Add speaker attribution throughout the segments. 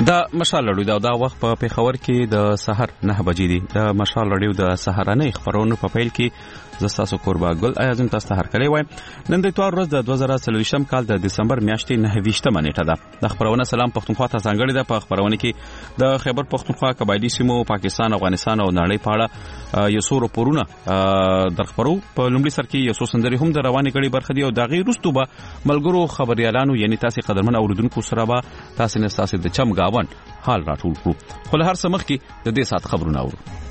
Speaker 1: د مشال رادیو دا وخت په پیښور کې د سحر 9 بجې دي. د مشال رادیو د سحرانه خبرونو په پیل کې زستاسو قربا ګل اعظم تاسو ته هر کلی وای. نن د اتوار ورځ د 2023 کال د دسمبر میاشتې 9 نیټه ده. د خبرونه سلام پښتونخوا ته ځانګړي ده. په خبرونه کې د خیبر پښتونخوا قبایلی سیمو پاکستان افغانستان او نړۍ په اړه یو څو راپورونه در خبرو. په لومړي سر کې یو څو سندري هم د رواني غړي برخه دي او د غیر رستو به ملګرو خبريالانو یعنی تاسو قدرمن اوریدونکو سره به تاسو نه تاسو د چم گاون حال راټول کړو. خو له هر څه مخکې د دې سات خبرونه اورو.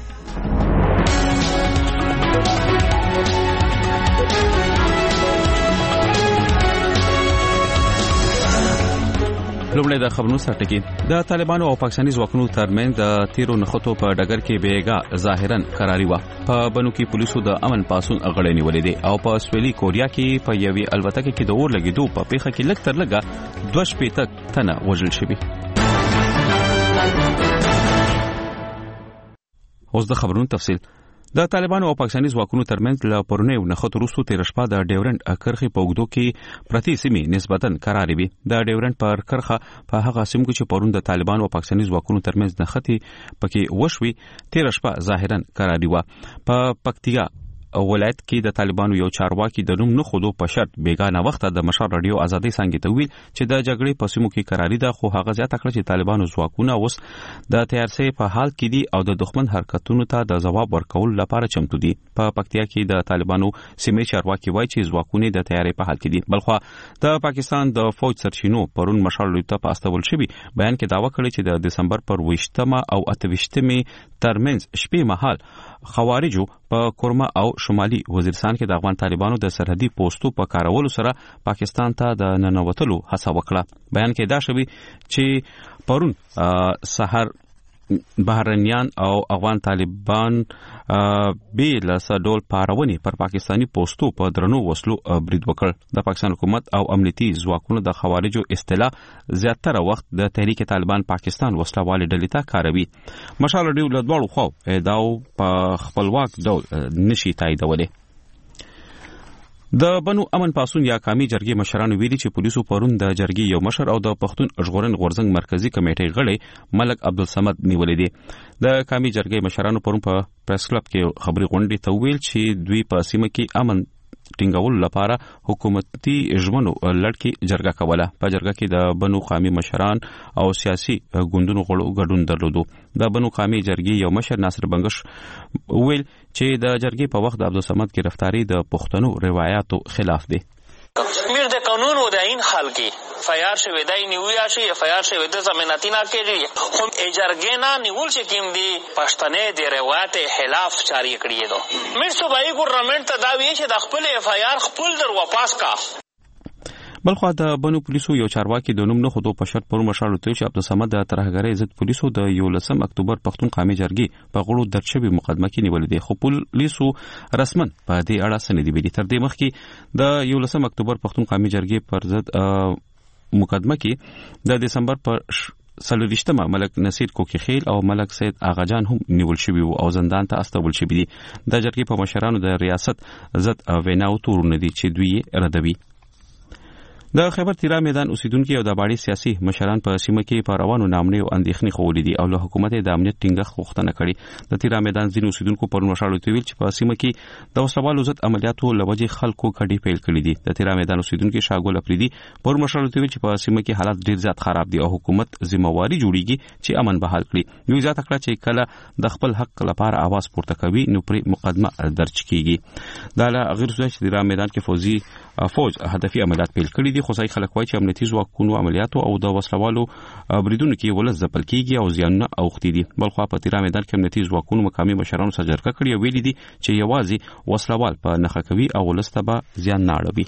Speaker 1: لومړی د خبرونو سرټکی. د طالبانو او پاکستاني ځواکونو ترمنځ د تیرو نخښتو په ډګر کې بیګا ظاهرا قراری و. په بنو کې پولیسو د امن پاسون اغړې نیولې دي او په سویلي کوریا کې په یوې الوتکه کې د اور لګیدو په پیښه کې لږ تر لږه 2 شپېته تنه وژل شوي. اوس د خبرونو تفصیل. د طالبانو او پاکستاني ځواکونو ترمنځ له پرونیو نخښتو وروسته تیر شپه د ډیورنډ کرښې په اوږدو کې پرتی سیمې نسبتاً قرارې وي. د ډیورنډ پر کرښه په هغه سیمو کې چې پرون د طالبانو او پاکستاني ځواکونو ترمنځ نښتې پکې وشوي تیر شپه ظاهرا قرارې و. په پکتیا ولایت کې د طالبانو یو چارواکي د نوم نه خودو په شرط بیگانه وخت د مشال رادیو ازادي څنګه ته ویل چې د جګړې په سیمو کې قراری ده. خو هغه ځکه کړ چې طالبانو ځواکونه اوس د تیارسي په حال کې دي او د دښمن حرکتونو ته د جواب ورکول لپاره چمتو دي. په پکتیا کې د طالبانو سیمې چارواکي وایي چې ځواکونه د تیاري په حال کې دي. بلخو د پاکستان د فوج سرچینو پرون مشال رادیو ته پاستول شوی بیان کې داوا کړی چې د دسمبر پر 28 او 28 ترمنځ شپې مهال خوارجو په کورما او شمالي وزیرستان کې د افغان طالبانو د سرحدي پوسټو په کارولو سره پاکستان ته د ننوتلو هڅه وکړه. بیان کې دا شوی چې پرون سحر بهرنیان او افغان طالبان بیل سډول پارونی پر پاکستانی پوسټو په درنو وسلو برید وکړ. د پاکستان حکومت او امنیتي ځواکونو د خوارجو اصطلاح زیاتره وخت د تحریک طالبان پاکستان وسلوالې ډلې ته کاروي. مشال رادیو له دواړو خواو داو په خپلواک ډول نشي تاییدولې. د بنو امن پاسون یا قومي جرګې مشرانو ویلي چې پولیسو پرون د جرګې یو مشر او د پښتون ژغورن غورځنګ مرکزی کمیټې غړي ملک عبدالصمد نیولې دي. د قومي جرګې مشرانو پرون په پریس کلب کې خبري غونډې ته ویل چې دوی په سیمه کې امن ټینګول لپاره حکومتي ژمنو لړکی جرګه کوله. په جرګه کې د بنو قومي مشران او سیاسي ګوندونو غړو ګډون درلودو. د بنو قومي جرګې یو مشر ناصر بنگش ویل چې د جرګې په وخت د عبدالصمد گرفتاری د پښتنو روایتو خلاف دی.
Speaker 2: میر د قانون و د این خلقی فیار شوی دای نیویا شي فیار شوی د ضمانتی نه کېږي خو اجرګې نه نیول چې کیم دی پښتنې د روایت خلاف جاری کړی دو. میر صوبایي ګورنمنت ته دا وی چې د خپل فیار خپل در واپس کا.
Speaker 1: بلخو د بنو پولیسو یو چارواکي د نوم نه خودو په شرط پر مشال ته چې عبدالصمد د ترهګرۍ ضد پولیسو د 11 اکتوبر پښتون قومي جرګې په غړو درچوي مقدمه کې نیولې دي. خو پولیسو رسمن په دې اړه سندې ویلي. تر دې مخکې د 11 اکتوبر پښتون قومي جرګې پر ضد مقدمه کې د دسمبر پر 23 ملک نصیر کوکیخیل او ملک سید آغاجان هم نیول شوی او زندان ته استول شوی دي. د جرګې په مشرانو د ریاست ضد ویناو تورونه دي چې دوی ردوي. د خیبر تیرا میدان اوسیدونکو او د باړي سیاسي مشران په سیمه کې په روانو نامنې او اندېښنې خولې دي او له حکومت د امنیت ټینګښت غوښتنه کړې. د تیرا میدان ځینې اوسیدونکو پر مشالو تویل چې په سیمه کې د وسوالو ضد عملیاتو لوجې خلکو کډي پیل کړې دي. د تیرا میدان اوسیدونکو شاګول افریدي پر مشالو تویل چې په سیمه کې حالات ډیر زیات خراب دي او حکومت ذمہواری جوړیږي چې امن بحال کړي. دوی ځکه کړه چې کله د خپل حق لپاره आवाज پورته کوي نو پر مقدمه درج کیږي. دا له غیر چې تیرا میدان کې فوج هدفي عملیات پیل کړي دي. خو ځای خلک وایي چې امنیتي ځواکونو عملیاتو او د وسلوالو بریدونو کې ولس ځپل کیږي او زیانونه اوښتي دي. بلخو په تیرا میدان کې امنیتي ځواکونو مقامي مشرانو سره جرګه کړې او ویلي دي چې یوازې وسلوال په نښه کوي او ولس ته به زیان نه اړوي.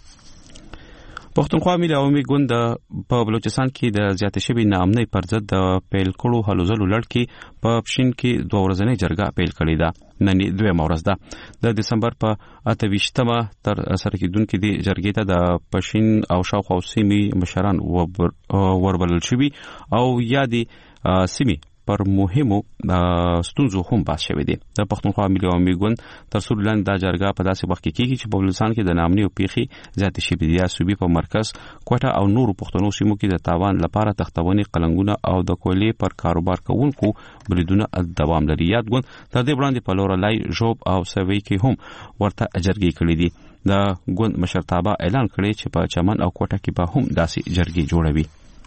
Speaker 1: پښتونخوا ملي عوامي ګوند په بلوچستان کې د زیاتې شوي ناامنۍ پر ضد د پیل کړو هلو ځلو لړ په پښین کې 2 ورځنۍ جرګه پیل کړې ده. نن 2 ورځ ده. د دسمبر په 28 تر سره کېدونکو د جرګې ته د پښین او شاوخوا سیمې مشران وربلل شوي او یا د سیمې پر مهمو ستونزو هم باس شوې دي. د پښتونخوا ملي عوامي ګوند تر څو لاندې د جرګه په داسې وخت کې کیږي چې په بلوچستان کې د نامني او پیخي زیاتې شوې دي. صوبې په مرکز کوټه او نورو پښتنو سیمو کې د تاوان لپاره تختونې قلنګونه او د کولې پر کاروبار کوونکو بریدونه دوام لري. یاد ګوند د دې وړاندې په لورلای ژوب او سوي کې هم ورته جرګې کړې دي. د ګوند مشرتابه اعلان کړی چې په چمن او کوټه کې به هم داسې جرګې جوړوي.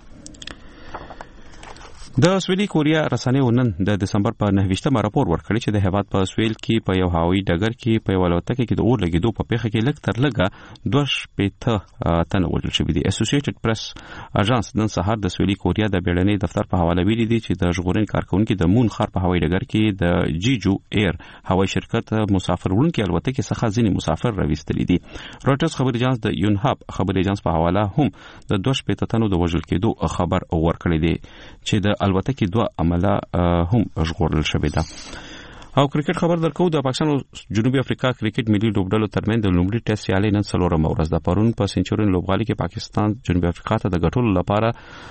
Speaker 1: د سویلي کوریا رسنیو نن د دسمبر په 9 راپور ورکړی چې د هیواد په سویل کې په یو هوایي ډګر کې په یو الوتکه کې د اور لګیدو په پیښه کې لږ تر لږه 2 تنه وژل شوي دي. اسوسییټډ پریس اژانس نن سهار د سویلي کوریا د بیړنۍ دفتر په حواله ویلي دي چې د ژغورنې کارکونکو د مون ښار په هوایي ډګر کې د جیجو ایر هوایي شرکت مسافر وړونکي الوتکې څخه ځینې مسافر راوستلي دي. رويټرز خبري اژانس د یونهاب خبري اژانس په حواله هم د 2 تنو د وژل کېدو خبر ورکړی دی چې د الوتکې 2 عمله هم ژغورل شوې ده. او کرکټ خبر درکو. د پاکستان او جنوبي افریقا کرکټ ملي لوبډلو ترمنځ د لومړي ټیسټ سیالي نن څلورمه ورځ ده. پرون په سنچورین لوبغالي کې پاکستان جنوبي افریقا ته د ګټلو لپاره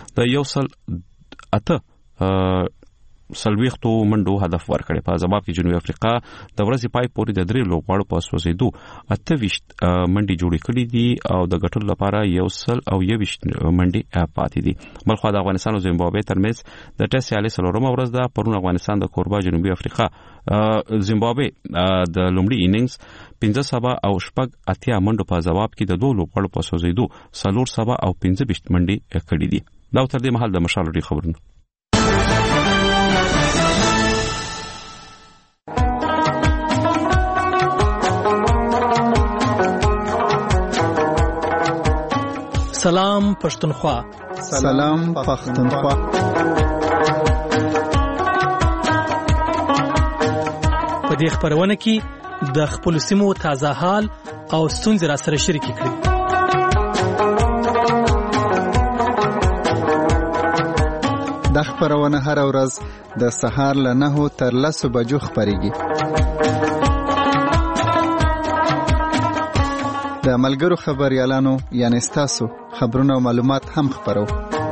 Speaker 1: د 108 سلويختو منډو هدف ورکړي. په جواب کې جنوبي افریقا د ورځې پای پورې د 3 لوبغاړو په سوځېدو 28 منډي جوړې کړې دي او د ګټلو لپاره 120 منډي پاتې دي. بلخو د افغانستان او زیمبابوې ترمنځ د ټیسټ سیالي څلورمه ورځ ده. پرون افغانستان د کوربا جنوبي افریقا زیمبابوې د لومړي ایننګز 15 او 80 منډو په جواب کې د 2 لوبغاړو په سوځېدو 4 او 15 منډي کړې دي. دا تر دې مهال د مشال خبرونه.
Speaker 3: سلام پښتونخوا.
Speaker 4: سلام پښتونخوا.
Speaker 3: په دې خبرونه کې د خپل سیمو تازه حال او ستونزې را سره شریک کړئ.
Speaker 4: د خبرونه هر ورځ د سهار له 9 تر 10 بجو خبريږي. د ملګرو خبريالانو یعنی تاسو خبرونه او معلومات هم خبرو.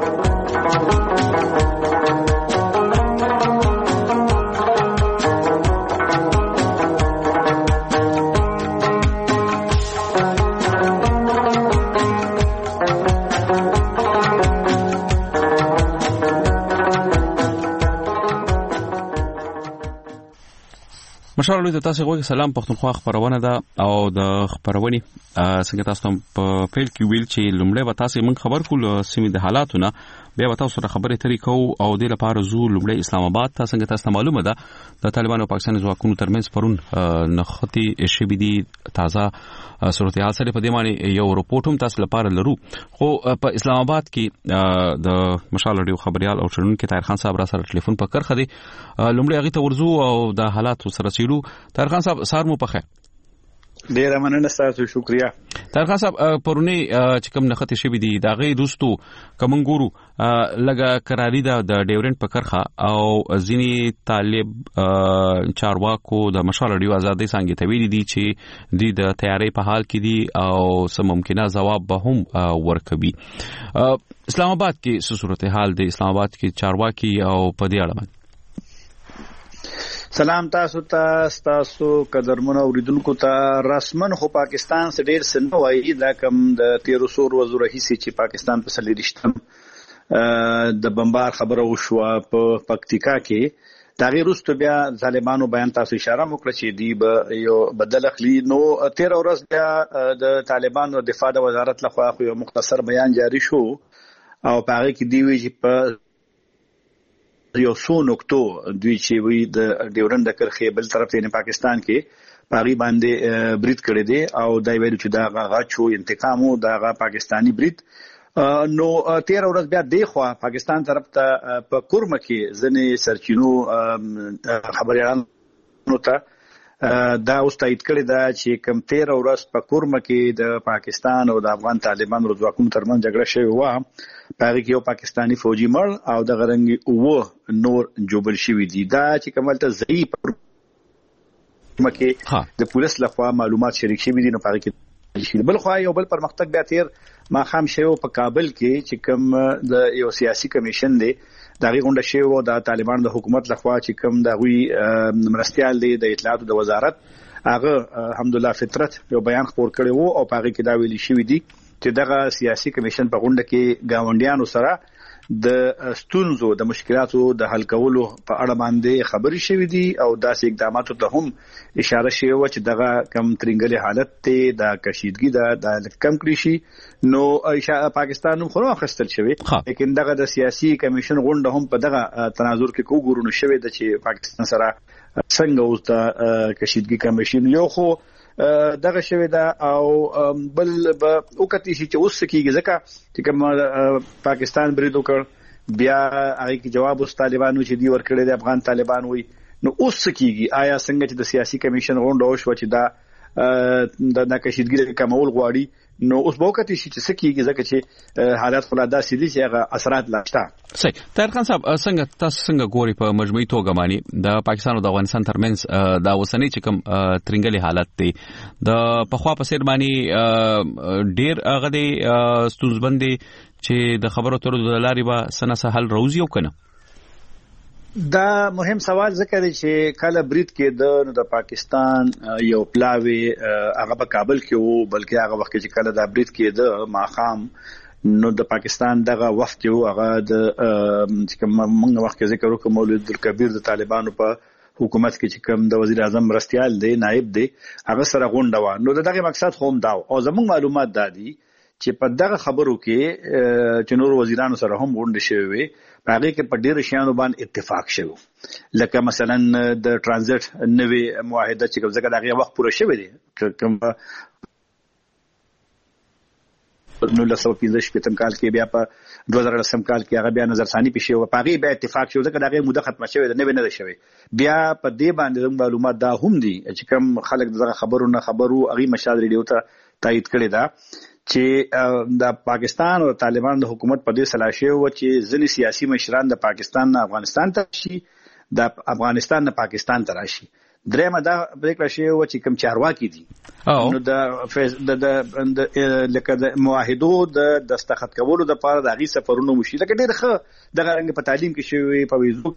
Speaker 1: مشال د تاسو غوږی سلام پښتونخوا خبرونه ده او د خبرونې څنګه تاسو په پیل کې ویل چې لومړی به تاسو موږ خبر کول سیمې د حالاتونه بیا به تاسو سره خبرې ترې کوو او د لپاره زو لومړی اسلام آباد ته څنګه تاسو معلومه ده د طالبانو او پاکستان ځواکونو ترمنځ پرون نختی شبي دي تازه صورتحال سره په دې معنی یو رپورټ هم تاسو لپاره لرو. خو په اسلام آباد کې د مشال رادیو خبريال او شنونکو طاهر خان صاحب را سره ټلیفون په کرخه دي. لومړی هغه ته ورزو او د حالات سره چیرو. طاهر خان صاحب سار مو په خیر.
Speaker 5: ډیر مننه تاسو شکریا.
Speaker 1: طاهر خان صاحب پرونی چې کوم نخته شوی دی دا غي دوستو کوم ګورو لګه قراری ده د ډیورنت په کرخه او ځینی طالب چارواکو د مشال رادیو ازادي څنګه ته ویلي دي چې د تیاری په حال کې دي او سم ممکنه جواب به هم ورکوي. اسلام آباد کې څه صورتحال دی؟ اسلام آباد کې چارواکي او په دې اړه
Speaker 5: سلام تاسو قدرمن اوریدونکو ته. رسمن خو پاکستان سره ډیر سن وایي دا کم د 1300 ورځې راهیسې چې پاکستان په سلیریشتم د بمبار خبره وشو په پکتیکا کې. دا غیر وروسته بیا ظالمانو بیان تاسو اشاره وکړه چې دی به یو بدل اخلي. نو 13 ورځ بیا د طالبانو دفاع د وزارت لخوا یو مختصر بیان جاری شو او په هغه کې دی وی چې په یو څو نقطو دوی چې وی د ډیورنډ د کرخې بل طرف ته پاکستان کې پاغي باندې برید کړی دی او دا ویل چې دا غاچو انتقام او دا پاکستانی برید. نو 13 ورځ بیا دی خو پاکستان طرف ته په کورم کې ځنې سرچینو خبريالانو ته دا اوس تایید کړی دا چې کم 13 ورځ په کورم کې د پاکستان او د افغان طالبانو ځواکونو ترمنځ جګړه شوې و. پاره کې یو پاکستانی فوجي مړ او د غرنګي او نور جوبل شوی دي. دا چې کوملته ضعیف مکه د پولیس لخوا معلومات شریک شوي دي. نو پاره کې شي. بل خو یو بل پرمختګ بیا تیر ما خام شیو په کابل کې چې کوم د یو سیاسي کمیشن دی دغه غونډه شیو د طالبان د حکومت لخوا چې کوم دغه مرستيال دی د اطلاعات د وزارت هغه الحمدلله فطرت یو بیان خپور کړی وو او په هغه کې دا ویلي شوی دی چې دغه سیاسي کمیشن په غونډه کې گاونډیانو سره د ستونزو د مشکلاتو د حل کولو په اړه باندې خبرې شوې دي او داسې اقداماتو ته هم اشاره شوې و چې دغه کم ترنګلي حالت ته د کشیدګي د کم کړی شي نو پاکستان هم خورو خستل شوی لیکن دغه د سیاسي کمیشن غونډه هم په دغه تناظر کې کوګورونه شوی د چې پاکستان سره څنګه اوس د کشیدګي کمیشن یو خو دغه شوی دا او بل وکتی چې اوس کېږي ځکه چې کوم پاکستان برید وکړ بیا هغه کې جواب اوس طالبانو چې دی ورکړي د افغان طالبان وي نو اوس کېږي آیا څنګه چې د سیاسي کمیشن غونډه وشو چې دا د کشیدګي کمول غواړي نو اوس به وکتی چې سکیږي ځکه چې حالات خلاصه سي دي چې هغه اثرات لاشته.
Speaker 1: صحیح. طاهر خان صاحب څنګه تاسو څنګه ګوري په مجموعي توګه باندې د پاکستان او د افغانستان ترمنځ دا وسنۍ چې کوم ترنګلي حالت دی د پخوا په سیر باندې ډیر هغه دی ستونزبندي چې د خبرو ترو د لاري به سنه حل روزي او کنه
Speaker 5: دا مهم سوال ځکه دی چې کله برید کې د پاکستان یو پلاوی هغه په کابل کې وو بلکې هغه وخت چې کله دا برید کې د ماخام نو د پاکستان دغه وفد یو هغه د موږ وخت کې ذکر وکړو مولوی عبدالکبیر د طالبانو په حکومت کې چې کوم د وزیر اعظم مرستيال دی نائب دی هغه سره غونډه و نو دغه مقصد خو هم دا او زموږ معلومات دادي چې په دغه خبرو کې چې نور وزیرانو سره هم غونډه شوې هغه کې په ډېر شیانو باندې اتفاق شوی لکه مثلا د ترانزیت نوې معاهده چې کوم ځکه دغه وخت پوره شوی دی کوم 1915 کال کې بیا په 2010 کال کې هغه بیا نظرثانی پېښه و په هغه بیا اتفاق شو ځکه دغه موده ختمه شوی دی نه شوی بیا په دې باندې معلومات دا هم دي چې کوم خلک دغه خبرو هغه مشال ریډیو ته تایید کړی دا چې د پاکستان او طالبان د حکومت په دې سلاشه و چې ځینې سیاسي مشران د پاکستان نه افغانستان ته شي د افغانستان نه پاکستان ته راشي درېمه دا پریکړه شوې و چې کوم چارواکي دي نو د لکه د معاهدو د دستخط کولو د لپاره د غي سفرونو مشي لکه ډېر ښه دغه رنګ په تعلیم کې شوی په ویزو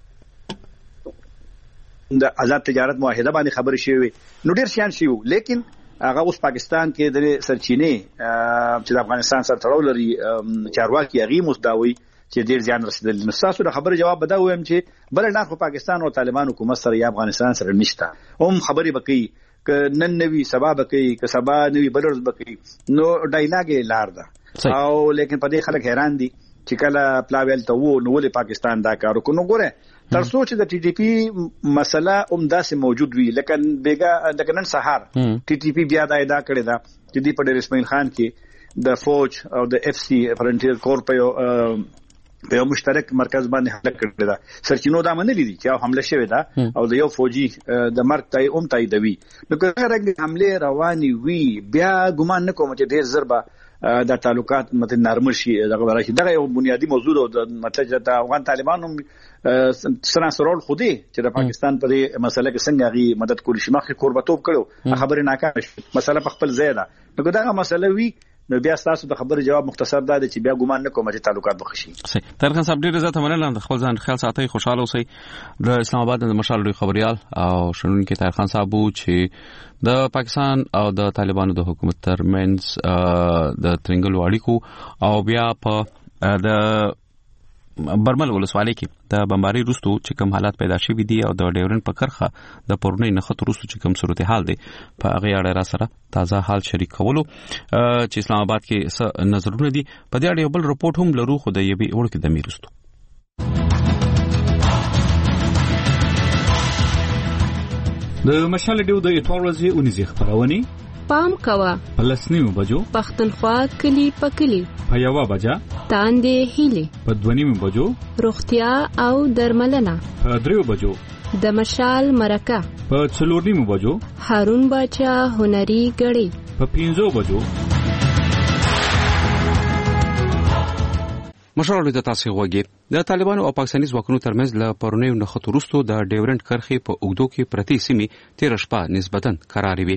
Speaker 5: د آزاد تجارت معاهده باندې خبرې شوی نو ډېر شیان شیو لیکن هغه اوس پاکستان کې د سرچینې چې د افغانستان سره تړاو لري چارواکي هغه مستداوي چې ډیر ځان رسیدل نو تاسو د خبره جواب بداو ويم چې بل نه خو پاکستان او طالبان حکومت سره یا افغانستان سره نشته هم خبري بقي ک نن نوي سبا بقي ک سبا نوي بلرز بقي نو ډایلاګ لار ده او لیکن په دې خلک حیران دي چې کله پلاویل ته وو نو ولې پاکستان دا کار وکړو ګوره تر څو چې د ټي ټي پی مسله عمداسه موجود وي لکه بیګا نن سهار ټي ټي پی بیا دا ادعا کړې ده چې دی په ډېر اسماعیل خان کې د فوج او د اف سی فرنټیر کور په یو مشترک مرکز باندې حمله کړې ده سرچینو دا منلې دي چې حمله شوې ده او د یو فوجي د مرګ تای تاییدوي نو که رنګ حمله رواني وي بیا ګمان نکوم چې ډېر ضربه د تعلقات متن نرمل شي دغه یو بنیادی موضوع د مطلب د افغان طالبانو سره سرول خودي چې د پاکستان په دې مسله کې څنګه غي مدد کولی شي مخکې قربتوب کړو خبره ناکام شي مسله په خپل ځای ده نو دغه مسله وی نو بیا تاسو د خبره جواب مختصر ده چې بیا ګمان نه کوم چې تعلقات بخشي.
Speaker 1: صحیح. طاهر خان صاحب ډیر عزت مننه د خپل ځان خیال ساتي خوشاله اوسئ. د اسلام آباد د مشال لوی خبريال او شنونکو طاهر خان صاحب چې د پاکستان او د طالبانو د حکومت ترمنځ د ترنګل اړیکو او بیا په د برمل ولسوالۍ کې د بمباري روستو چې کوم حالات پیدا شوي دي او د ډیورن په کرخه د پورنۍ نخښت روستو چې کوم صورتحال دی په هغه اړه را سره تازه حال شریک کولو چې اسلام آباد کې نظرونه دي په دې اړه یو بل رپورټ هم لرو خو د یوې وړکې د میرستو
Speaker 6: د مشال ډیو د اتوار ورځې اونیزه خبرونه
Speaker 7: پام کوا
Speaker 6: پلسنیو بجو
Speaker 7: پختونخوا کلی پکلی
Speaker 6: په یوا بجا
Speaker 7: تاندې هیلي
Speaker 6: په دونیمو بجو
Speaker 7: روغتیا او درملنه
Speaker 6: په دریو بجو
Speaker 7: د مشال مرکه
Speaker 6: په څلورنیمو بجو
Speaker 7: هارون باچا هنري غړي
Speaker 6: په 15 بجو
Speaker 1: مشرانو د تاسو غوږی د طالبانو او پاکستاني ځواکونو ترمنځ له پرونیو نخښت وروسته د ډیورنډ کرښې په اوږدو کې پرتی سیمې 13 شپه نسبتاً قرارې وي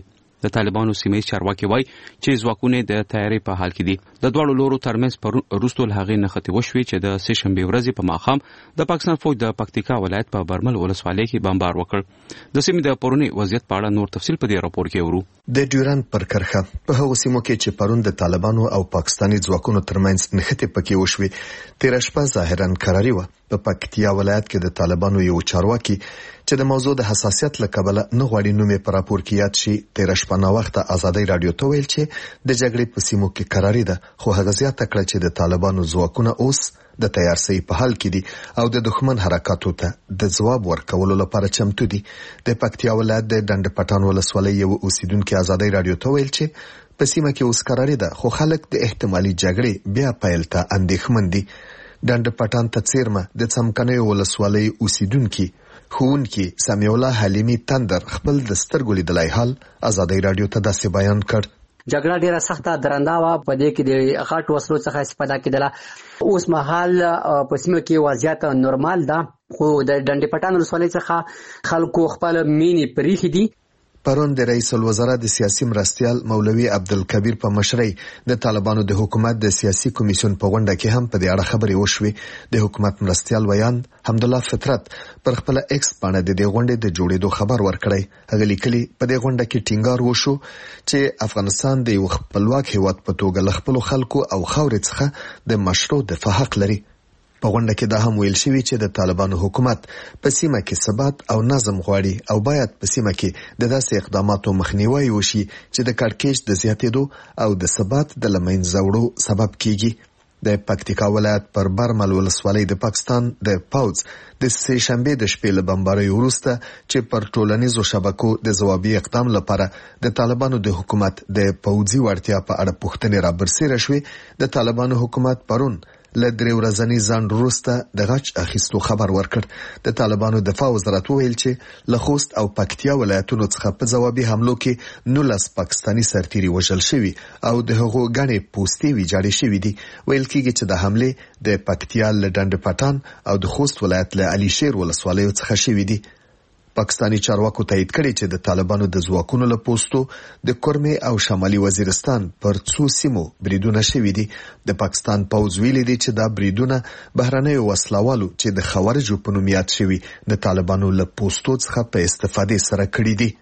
Speaker 1: د طالبانو سیمه چارواکي وایي چې ځواکونه د تیاری په حال کې دي. د دوه لورو ترمنځ پرون وروسته له هغې نښتې وشوې چې د سه شنبې ورځې په ماښام د پاکستان فوج د پکتیکا ولایت په برمل ولسوالۍ کې بمبار وکړ. د سیمې د پرونی وضعیت په اړه نور تفصیل په دې راپور کې ورو.
Speaker 8: د ډیورند پر کرښه په هغو سیمو کې چې پرون د طالبانو او پاکستاني ځواکونو ترمنځ نښتې پکې وشوې، تېره شپه ظاهرا قراري وه. په پکتیا ولایت کې د طالبانو یو چارواکي چې د موضوع د حساسیت له کبله نه غواړي نوم یې په راپور کې یاد شي، تېره شپه ناوخته ازادۍ راډیو ته ویل چې د جګړې په سیمو کې قراري ده، خو هغه زیاته کړه چې د طالبانو ځواکونه اوس د تیارسۍ په حال کې دي او د دښمن حرکاتو ته د ځواب ورکولو لپاره چمتو دي. د پکتیا ولایت د ډنډ پټان ولسوالۍ یو اوسیدونکو ازادۍ راډیو ته ویل چې په سیمه کې اوس قراري ده، خو خلک د احتمالي جګړې بیا پیل ته اندېښمن دي. ډنډ پټان ته څیرمه د څمکنیو ولسوالۍ اوسیدونکي ښوونکي سمیع الله حلیمي تندر خپل د سترګو لیدلی حال ازادۍ راډیو ته داسې بیان کړ.
Speaker 9: جګړه ډیره سخته درنده وه، په دې کې د غټ وسلو څخه استفاده کېدله. اوس مهال په سیمه کې وضعیت نورمال ده، خو د ډنډ پټان ولسوالۍ څخه خلکو خپل مینې پریښې دي.
Speaker 8: پرون د رئیس الوزرا د سیاسي مرستیال مولوي عبدالکبیر په مشرۍ د طالبانو د حکومت د سیاسي کمیسیون په غونډه کې هم په دې اړه خبرې وشوې. د حکومت مرستیال ویان حمدالله فطرت پر خپل ایکس باندې د دې غونډې د جوړېدو خبر ورکړی. هغه لیکلي په دې غونډه کې ټینګار وشو چې افغانستان د یو خپلواک هیواد په توګه له خپلو خلکو او خاورې څخه د مشروع دفاع حق لري. په غونډه کې دا هم ویل شوی چې د طالبانو حکومت په سیمه کې ثبات او نظم غواړي او باید په سیمه کې د داسې اقداماتو مخنیوي وشي چې د کړکېچ د زیاتېدو او د ثبات د له منځه وړو سبب کیږي. د پکتیکا ولایت پر برمل ولسوالۍ د پاکستان د پوځ د سه شنبې د شپې له بمبارۍ وروسته چې پر ټولنیزو شبکو د ځوابي اقدام لپاره د طالبانو د حکومت د پوځي وړتیا په اړه پوښتنې رابرسېره شوې، د طالبانو حکومت پرون له 3 ورځني ځنډ وروسته د غچ اخیستو خبر ورکړ. د طالبانو دفاع وزارت وویل چې له خوست او پکتیا ولایتونو څخه په ځوابي حملو کې 19 پاکستاني سرتیري وژل شوي او د هغو ګڼې پوستې ویجاړې شوي دي. ویل کېږي چې د حملې د پکتیا له ډنډ پټان او د خوست ولایت له علي شیر ولسوالیو څخه شوي دي. پاکستاني چارواکو تایید کړي چې د طالبانو د ځواکونو له پوستو د کورمې او شمالي وزیرستان پر څو سیمو بریدونه شوي دي. د پاکستان پوځ ویلي دي چې دا بریدونه بهرنیو وسلوالو چې د خوارجو په نوم یاد شوي د طالبانو له پوستو څخه په استفادې سره کړي دي.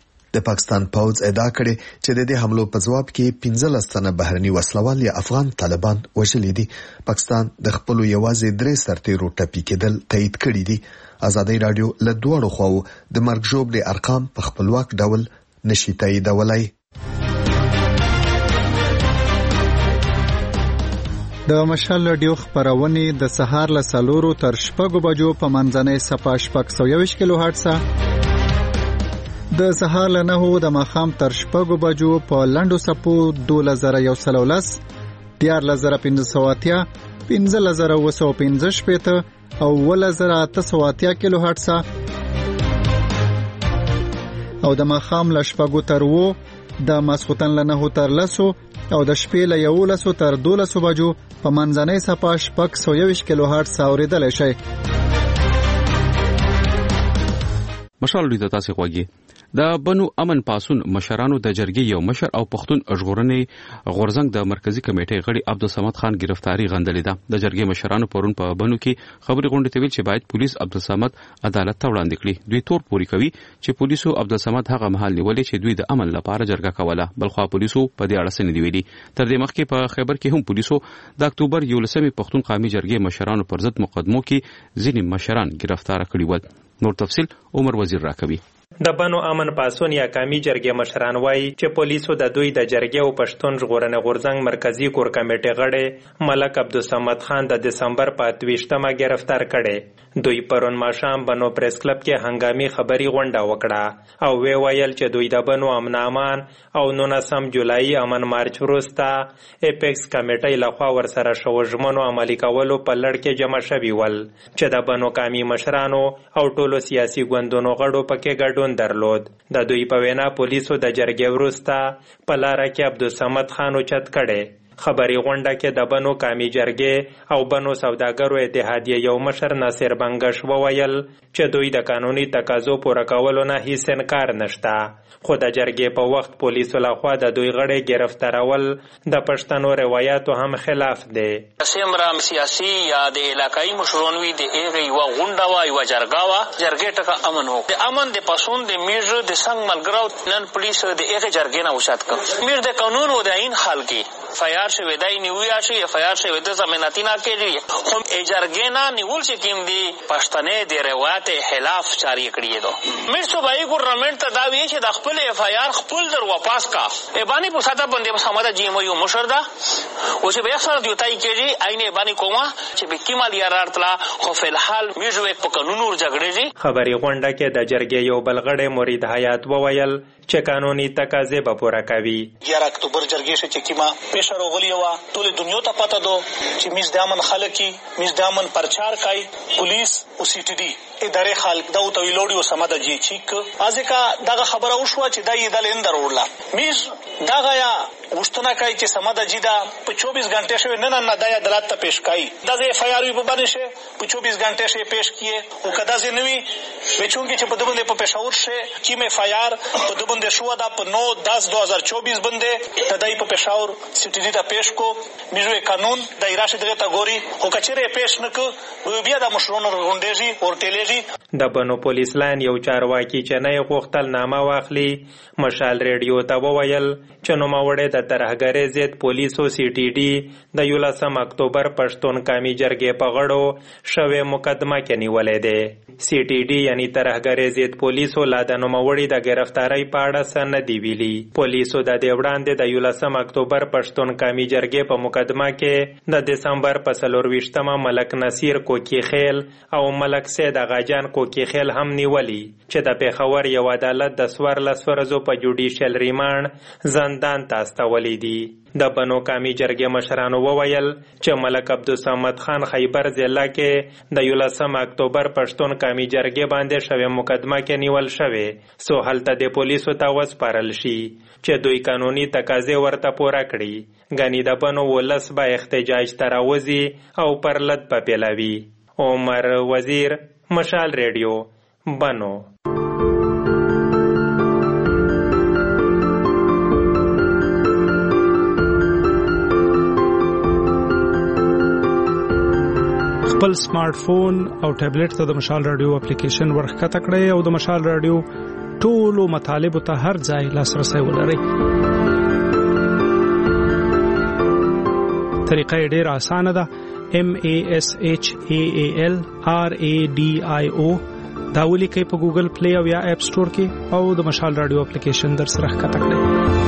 Speaker 8: د پاکستان پوځ ادعا کړي چې د دې حملو په ځواب کې 15 تنه بهرني وسلوال یا افغان طالبان وژلي دي. پاکستان د خپلو یوازې 3 سرتیرو ټپي کېدل تایید کړي دي. ازادۍ راډیو له دواړو خواو د مرګ ژوبلې ارقام په خپلواک ډول نشي تاییدولای.
Speaker 4: د مشال رادیو خبرونه د سهار له 4 تر 6 بجو په منځنۍ صفه 621 کیلو هرتز، د سهار له 9 د ماښام تر 6 بجو په لنډو صفو 2113 14580 15215 او 1880 کیلو هرتز، او د ماښام له 6 تر 9 د ماسختن له 9 تر 10 او د شپې له 11 تر 12 بجو په منځنۍ صفه 621 کیلو هرتز اوریدل شي.
Speaker 1: مشال لري تاسو خوږی د بنو امن پاسون مشرانو د جرګې یو مشر او پښتون ژغورنې غورزنګ د مرکزی کمیټې غړي عبدالصمد خان گرفتاری غندلې ده. د جرګې مشرانو پرون په بنو کې خبري غونډه ته ویل چې باید پولیس عبدالصمد عدالت ته وړاندې کړي. دوی تور پوری کوي چې پولیسو عبدالصمد هغه مهال نیولې چې دوی د امن لپاره جرګه کوله، بلخو پولیسو په دې اړه څه نه دی ویلي. تر دې مخکې په خیبر کې هم پولیسو د اکتوبر 11 پښتون قومي جرګې مشرانو پر ضد مقدمو کې ځینې مشران گرفتار کړي ول. نور تفصیل عمر وزیر راکوي.
Speaker 10: د بنو امن پاسون یا قومي جرګې مشران وایي چې پولیسو د دوی د جرګې او پښتون ژغورنې غورځنګ مرکزی کور کمیټې غړی ملک عبدالصمد خان د دسمبر په 28مه گرفتار کړي. دوی پرون ماښام بنو پریس کلب کې هنګامي خبري غونډه وکړه او ویل چې دوی د بنو امن امان او 19 جولای امن مارچ وروسته اپیکس کمیټې لخوا ورسره شو ژمنو عملي کولو په لړ کې جمع شوي ول چې د بنو قومي مشرانو او ټولو سیاسي ګوندونو غړو پکې ګډون درلود. د دوی په وینا پولیسو د جرګې وروسته په لاره کې عبدالصمد خان اوچت کړي. خبري غونډه کې د بنو قامي جرګې او بنو سوداګرو اتحادیه یو مشر ناصر بنگش وویل چې دوی د قانوني تقاضو پوره کولو نه هیڅ انکار نشته، خو د جرګې په وخت پولیسو لخوا د دوی غړي گرفتارول د پښتنو روایتو هم خلاف دی.
Speaker 2: سیمرا سیاسي یا د علاقائی مشرونوي د هغه یو غونډه وا یو جرګې ټکه امن هو د امن د پسون د میژ د څنګه ملګرو نن پولیس د هغه جرګې نه وشات کړ میر د قانون او د عین حال کې فیار شوی دی نیویا شي فیار شوی د ضمانتي نه کېږي خو جرګې نه نیول چې کیم دی پښتنې د روایت خلاف جاری کړی دو میر صوبایي ګورنمنت ته دا وی چې د خپل اف آی آر خپل در واپس کا ای باندې په ساده باندې سماده جی مو یو مشر دا او چې بیا سره دیوتای کېږي عینه باندې کومه چې به کیمال یارارتلا خو په الحال میژو یک په قانونو جګړې
Speaker 10: خبري غونډه کې د جرګې یو بلغړې مرید حیات وویل چې قانوني تقاضې به پوره کوي.
Speaker 11: 11 اکتوبر جرګې چې کیما پېښه راغلی و ټول دنیا ته پته دو چې میز د امن خلک کی میز د امن پرچار کوي پولیس او سی ټي ډي ادارې خلک دا تو ویلوړي او سماده جی چیک ازکه دغه خبره وشو چې دای د لندر ورلا میز دغه یا وشتنه کوي چې سماده جی دا په 24 غنټه شوی نه د عدالت ته پیش کوي دغه اف آی آر په باندې شه په 24 غنټه شه پیش کیه او کدا زه نوی وچونګي چې په دبن په پېښور شه کیمه اف آی آر په دبن د شو دا په 9/10/2024 باندې تدای په پېښور سی ټي ډي ته پیش کو میژو قانون د ایراشه دغه تا ګوري او کچره پیش نکو بیا د مشرونو غونډېږي او ټیلېږي.
Speaker 10: د بنو پولیس لاین یو چارواکي چې نه غوښتل نامه واخلي مشال ریډیو ته وویل چې نوموړی د ترهګرۍ ضد پولیسو سی ټي ډي د 11 اکتوبر پښتون قامي جرګې په غړو شوې مقدمه کې نیولې ده. سی ټي ډي یعنی ترهګرۍ ضد پولیسو لا د نوموړي د گرفتارۍ په اړه څه نه دی ویلي. پولیسو د دې وړاندې د 11 اکتوبر پښتون قامي جرګې په مقدمه کې د دسمبر په 24مه ملک نصیر کوکی خیل او ملک سید غاجان کوکی خیل هم نیولی چې د پیښور یو عدالت د 14 ورځو په جوډیشل ریمانډ زندان ته استولی دي. د بنو قامي جرګې مشرانو وویل چې ملک عبدالصمد خان خیبر ضلع کې د 11 اکتوبر پښتون قامي جرګې باندې شوې مقدمه کې نیول شوې سو هلته د پولیسو ته وسپارل شي چې دوی قانوني تقاضې ورته پوره کړي غني د بنو ولس به احتجاج ته راوځي او پرلط په پیلاوي. عمر وزیر مشال ریډیو بنو.
Speaker 12: خپل سمارټ فون او ټابلیټ ته د مشال رادیو اپلیکیشن ورښکته کړئ او د مشال رادیو ټولو مطالبو ته هر ځای لاسرسی ولرئ. طریقه یې ډېره اسانه ده. MASHAAL RADIO دا ولیکئ په ګوګل پلی او یا اپ سٹور کې او د مشال رادیو اپلیکیشن در سره ښکته کړئ.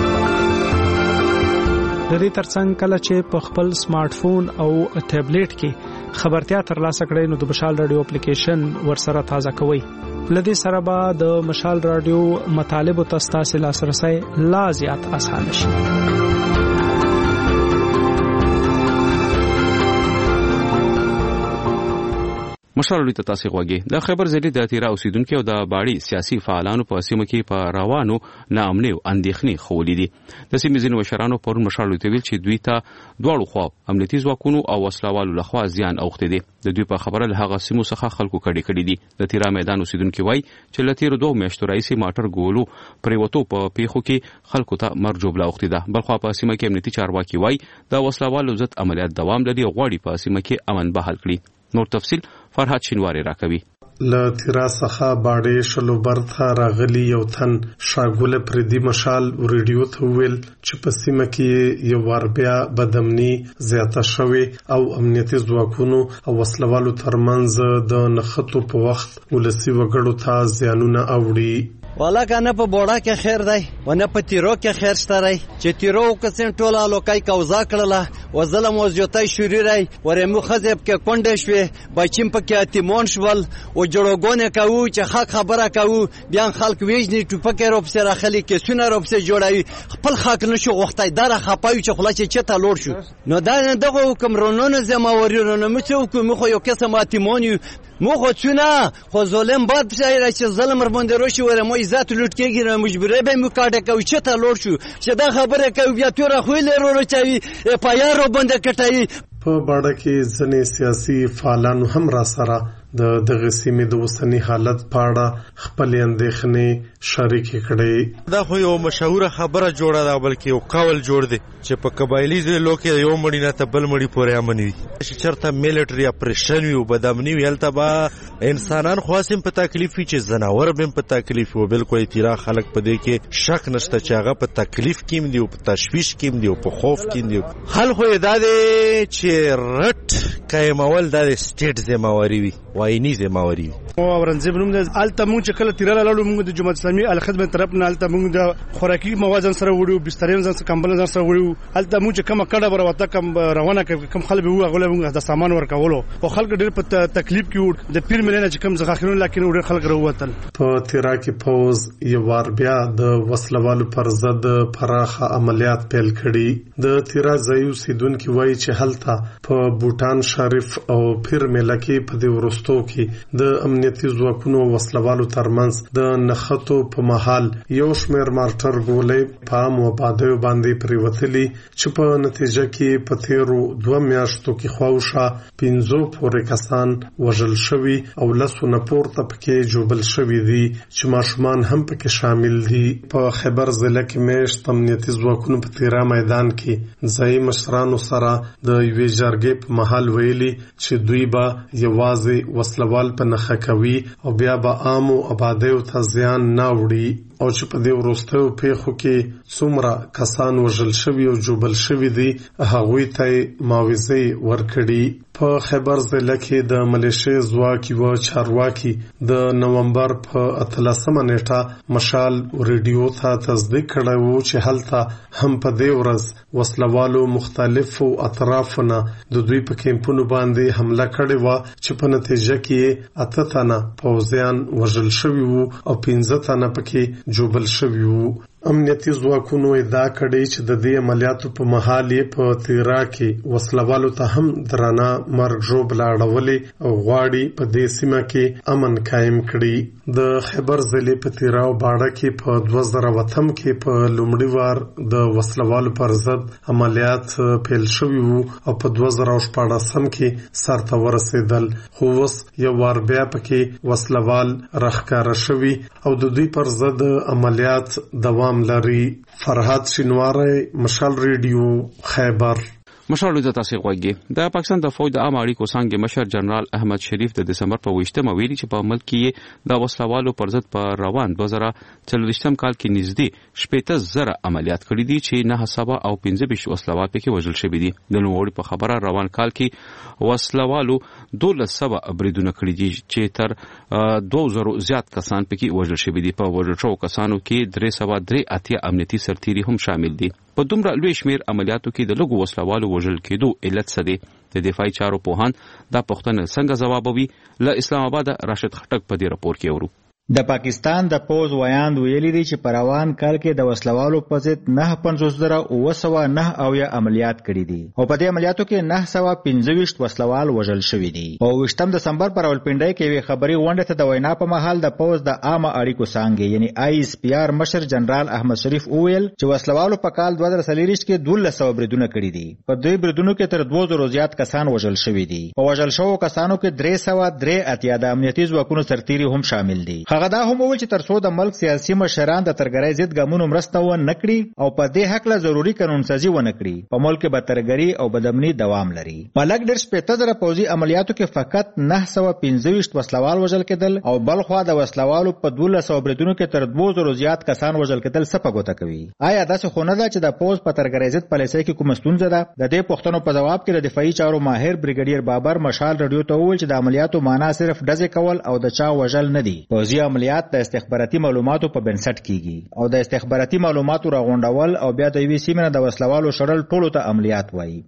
Speaker 12: د دې ترڅنګ کله چې په خپل سمارټ فون او ټابلیټ کې خبرتیا ترلاسه کړئ نو د مشال رادیو اپلیکیشن ورسره تازه کوئ. لدې سره به د مشال رادیو مطالبو ته ستاسو لاسرسی لا زیات اسانه شي.
Speaker 1: مشال ته تاسو غوږی د خبر زری د تیرا اوسیدونکو او د باړي سیاسي فعالانو په سیمه کې په روانو ناامنۍ او اندېښنې خولې دي. د سیمې ځینو مشرانو پرون مشال ته ویل چې دوی ته دواړو خوا امنیتي ځواکونو او وسلوالو لخوا زیان اوخته دي. د دوی په خبره له هغه سیمو څخه خلکو کړي دي. د تیرا میدان اوسیدونکو وای چې لتیر 2 میاشتو راځي ماټر ګولو پریوتو په پیخو کې خلکو ته مرجوب لا اوخته ده. بلخوا په سیمه کې امنیتي چارواکي وای د وسلوالو ضد عملیات دوام لري غواړي په سیمه کې امن بحال کړي. نور تفصیل فرحت شینواری راکوي.
Speaker 13: له تیرا څخه باډې شلو برته راغلی یو تن شاګول پردي مشال ریډیو ته ویل چې په سیمه کې یو وار بیا بدامني زیاته شوې او امنیتي ځواکونو او وسلوالو ترمنځ د نښتو په وخت ولسی وګړو ته زیانونه اوړي.
Speaker 14: والا کنه په بوډا کې خیر دی ونه په تیرو کې خیر شته ری چې تیرو کسن ټوله لوکای کوزا کړله و ظلم او زیاتای شوري ری ورمو خزب کې کونډه شوې بچیم په کې اتمون شول او جوړګونه کوي چې حق خبره کوي بیان خلک ویجنی ټوپک روب سره خلی کې سونه روب سره جوړوي خپل حق نشو غوښتای دره خپایو چې خلاص چې ته لور شو نو دا دغه حکم رونو زمواري رونو مڅو کوم خو یو قسم اتمون مو خو څونه خو ظلم باد ځای چې ظلم باندې روشي وره مو عزت لوټ کېږي نو مجبورې به مو کاټه کوي چې ته لوټ شو چې دا خبره کوي بیا تور خو لرو چوي پایارو باندې کټای
Speaker 13: په باډه کې ځنې سیاسي فعالانو هم را سره د دغه سیمې د اوسنی حالت په اړه خپل اندېښنې شریک کړي.
Speaker 15: دا خو یو مشهوره خبره جوړه ده بلکې یو قول جوړ دی چې په قبایلی ځلو کې یو مړی نه ته بل مړی پورې امن وي چې چرته میلیټري اپریشن وي او بدامني وي هلته به انسانان خاصم په تکلیف وي چې زناور به په تکلیف وي. بالکل اعتراض خلک په دې کې شک نشته چې هغه په تکلیف کې دي او په تشویش کې دي او په خوف کې دي. حل خو دا دی چې رټ قائمول د سټیټ ذمہواری وي واینی ذمہواری
Speaker 16: او ورنځب نوم د الته مونږ چې کله تیراله لاړو مونږ د جماعت اسلامي الخدمت طرف نه الته مونږ د خوراکي مواد سره وړو بسترین سره کمبل سره وړو الته مونږ چې کومه کډه وروته کم روانه کوم خلک وو غوله مونږ د سامان ورکولو او خلک ډېر په تکلیف کې وړ د پیر ملنه چې کوم ځخاخرون لکه ډېر خلک وروتل.
Speaker 13: په تیرا کې فوز یو وار بیا د وسلوالو پر ضد پراخه عملیات پیل کړي. د تیرا ځایو سیدونکو وایي چې هلته په بوتان شریف او پیر ملک کې په دې ورستو کې د امنیتي ځواکونو وسلوالو ترمنځ د نخښتو په محل یو شمېر مارټر ګولې په عام آبادیو باندې پریوتلي چې په نتیجه کې په تیرو 2 میاشتو کې خواوشا 15 پورې کسان وژل شوي او لسونه پورته پکې جوبل شوي دي چې ماشومان هم پکې شامل دي. په خیبر ضلع کې میشت امنیتي ځواکونو په تیرا میدان کې ځایي مشرانو سره د یوې جرګې په محل ویلي چې دوی به یوازې وسلوال په نخښه کوي او بیا به عامو آبادیو ته زیان نه وړي او چې په دې وروستیو پیښو کې څومره کسان وژل شوي او جوبل شوي دي هغوی ته معاوضې ورکړي. په خیبر ضلع کې د ملیشیا ځواک یو چارواکي د نومبر په 13 نیټه مشال ریډیو ته تصدیق کړی و چې هلته هم په دې ورځ وسلوالو مختلفو اطرافونه د دوی په کیمپونو باندې حمله کړې و چې په نتیجه کې 8 تنه پوځیان وژل شوي وو او 15 تنه پکې جوبل شوي وو. امنیتي ځواکونو ادعا کړې چې د دې عملیاتو په مهال په تیرا کې وسلوالو ته هم درانه مرګ ژوبله اړولې او غواړي په دې سیمه کې امن قایم کړي. د خیبر ضلع په تیرا او باډه کې په 2008 کې په لومړي وار د وسلوالو پر ضد عملیات پیل شوي وو او په 2014 کې سرته ورسېدل. خو اوس یو وار بیا پکې وسلوال راښکاره شوي او د دوی پر ضد عملیات دوام لري. فرهاد شینواری، مشال ریډیو، خیبر.
Speaker 1: مشال د تاسو غوږی د پاکستان د فوج د عام اړیکو څنګه مشر جنرال احمد شریف د دسمبر په 28 ویلي چې په ملک کې د وسلوالو پر ضد په روان 2024 کال کې نږدې 15000 عملیات کړي دي چې 9 او 15 وسلوال پکې وژل شوي دي. د نووړي په خبره روان کال کې وسلوالو 1200 بریدونه کړي دي چې تر 2000 زیات کسان پکې وژل شوي دي. په وژل شوو کسانو کې 383 امنیتي سرتیري هم شامل دي. په دومره لوی شمیر عملیاتو کې د لږو وسلوالو وژل کېدو علت څه دی؟ د دفاعي چارو پوهان دا پوښتنه څنګه ځوابوي؟ له اسلام آباد راشد خټک په دې راپور کې اورو.
Speaker 17: د پاکستان د پوز ویاند ویلي دي چې په روان کال کې د وسلوالو په ضد 9,509 اویا عملیات کړي دي او په دې عملیاتو کې 915 وسلوال وژل شوي دي. او 28 دسمبر پر راولپنډۍ کې یوې خبري غونډې ته د وینا په مهال د پوز د عامه اړیکو څانګې یعنی ISPR مشر جنرال احمد شریف وویل چې وسلوالو په کال 2023 کې 1200 بریدونه کړي دي. په دې بریدونو کې تر 2000 زیات کسان وژل شوي دي. په وژل شوو کسانو کې 383 د امنیتي ځواکونو سرتیري هم شامل دي. هغه دا هم وویل چې ترڅو د ملک سیاسي مشران د ترګرۍ ضد ګامونو مرسته ونه کړي او په دې حق له ضروري قانونسازي ونه کړي په ملک کې به ترګري او بدامني دوام لري. په لږ ډېر 15000 پوځي عملیاتو کې فقط 915 وسلوال وژل کېدل او بلخوا د وسلوالو په 1200 بریدونو کې تر 2000 زیات کسان وژل کېدل څه په ګوته کوي. آیا داسې خو نه ده چې د پوځ په ترګرۍ ضد پالیسۍ کې کومه ستونزه ده؟ د دې پوښتنو په جواب کې د دفاعي چارو ماهر بریګیډیر بابر مشال رادیو ته وویل چې د عملیاتو معنا صرف ډزې کول او د چا وژل نه دي. پوځي عملیات د استخباراتي معلوماتو په بنسټ کیږي او د استخباراتي معلوماتو راغونډول او بیا د یوې سیمې نه د وسلوالو شړل ټولو ته عملیات وایي.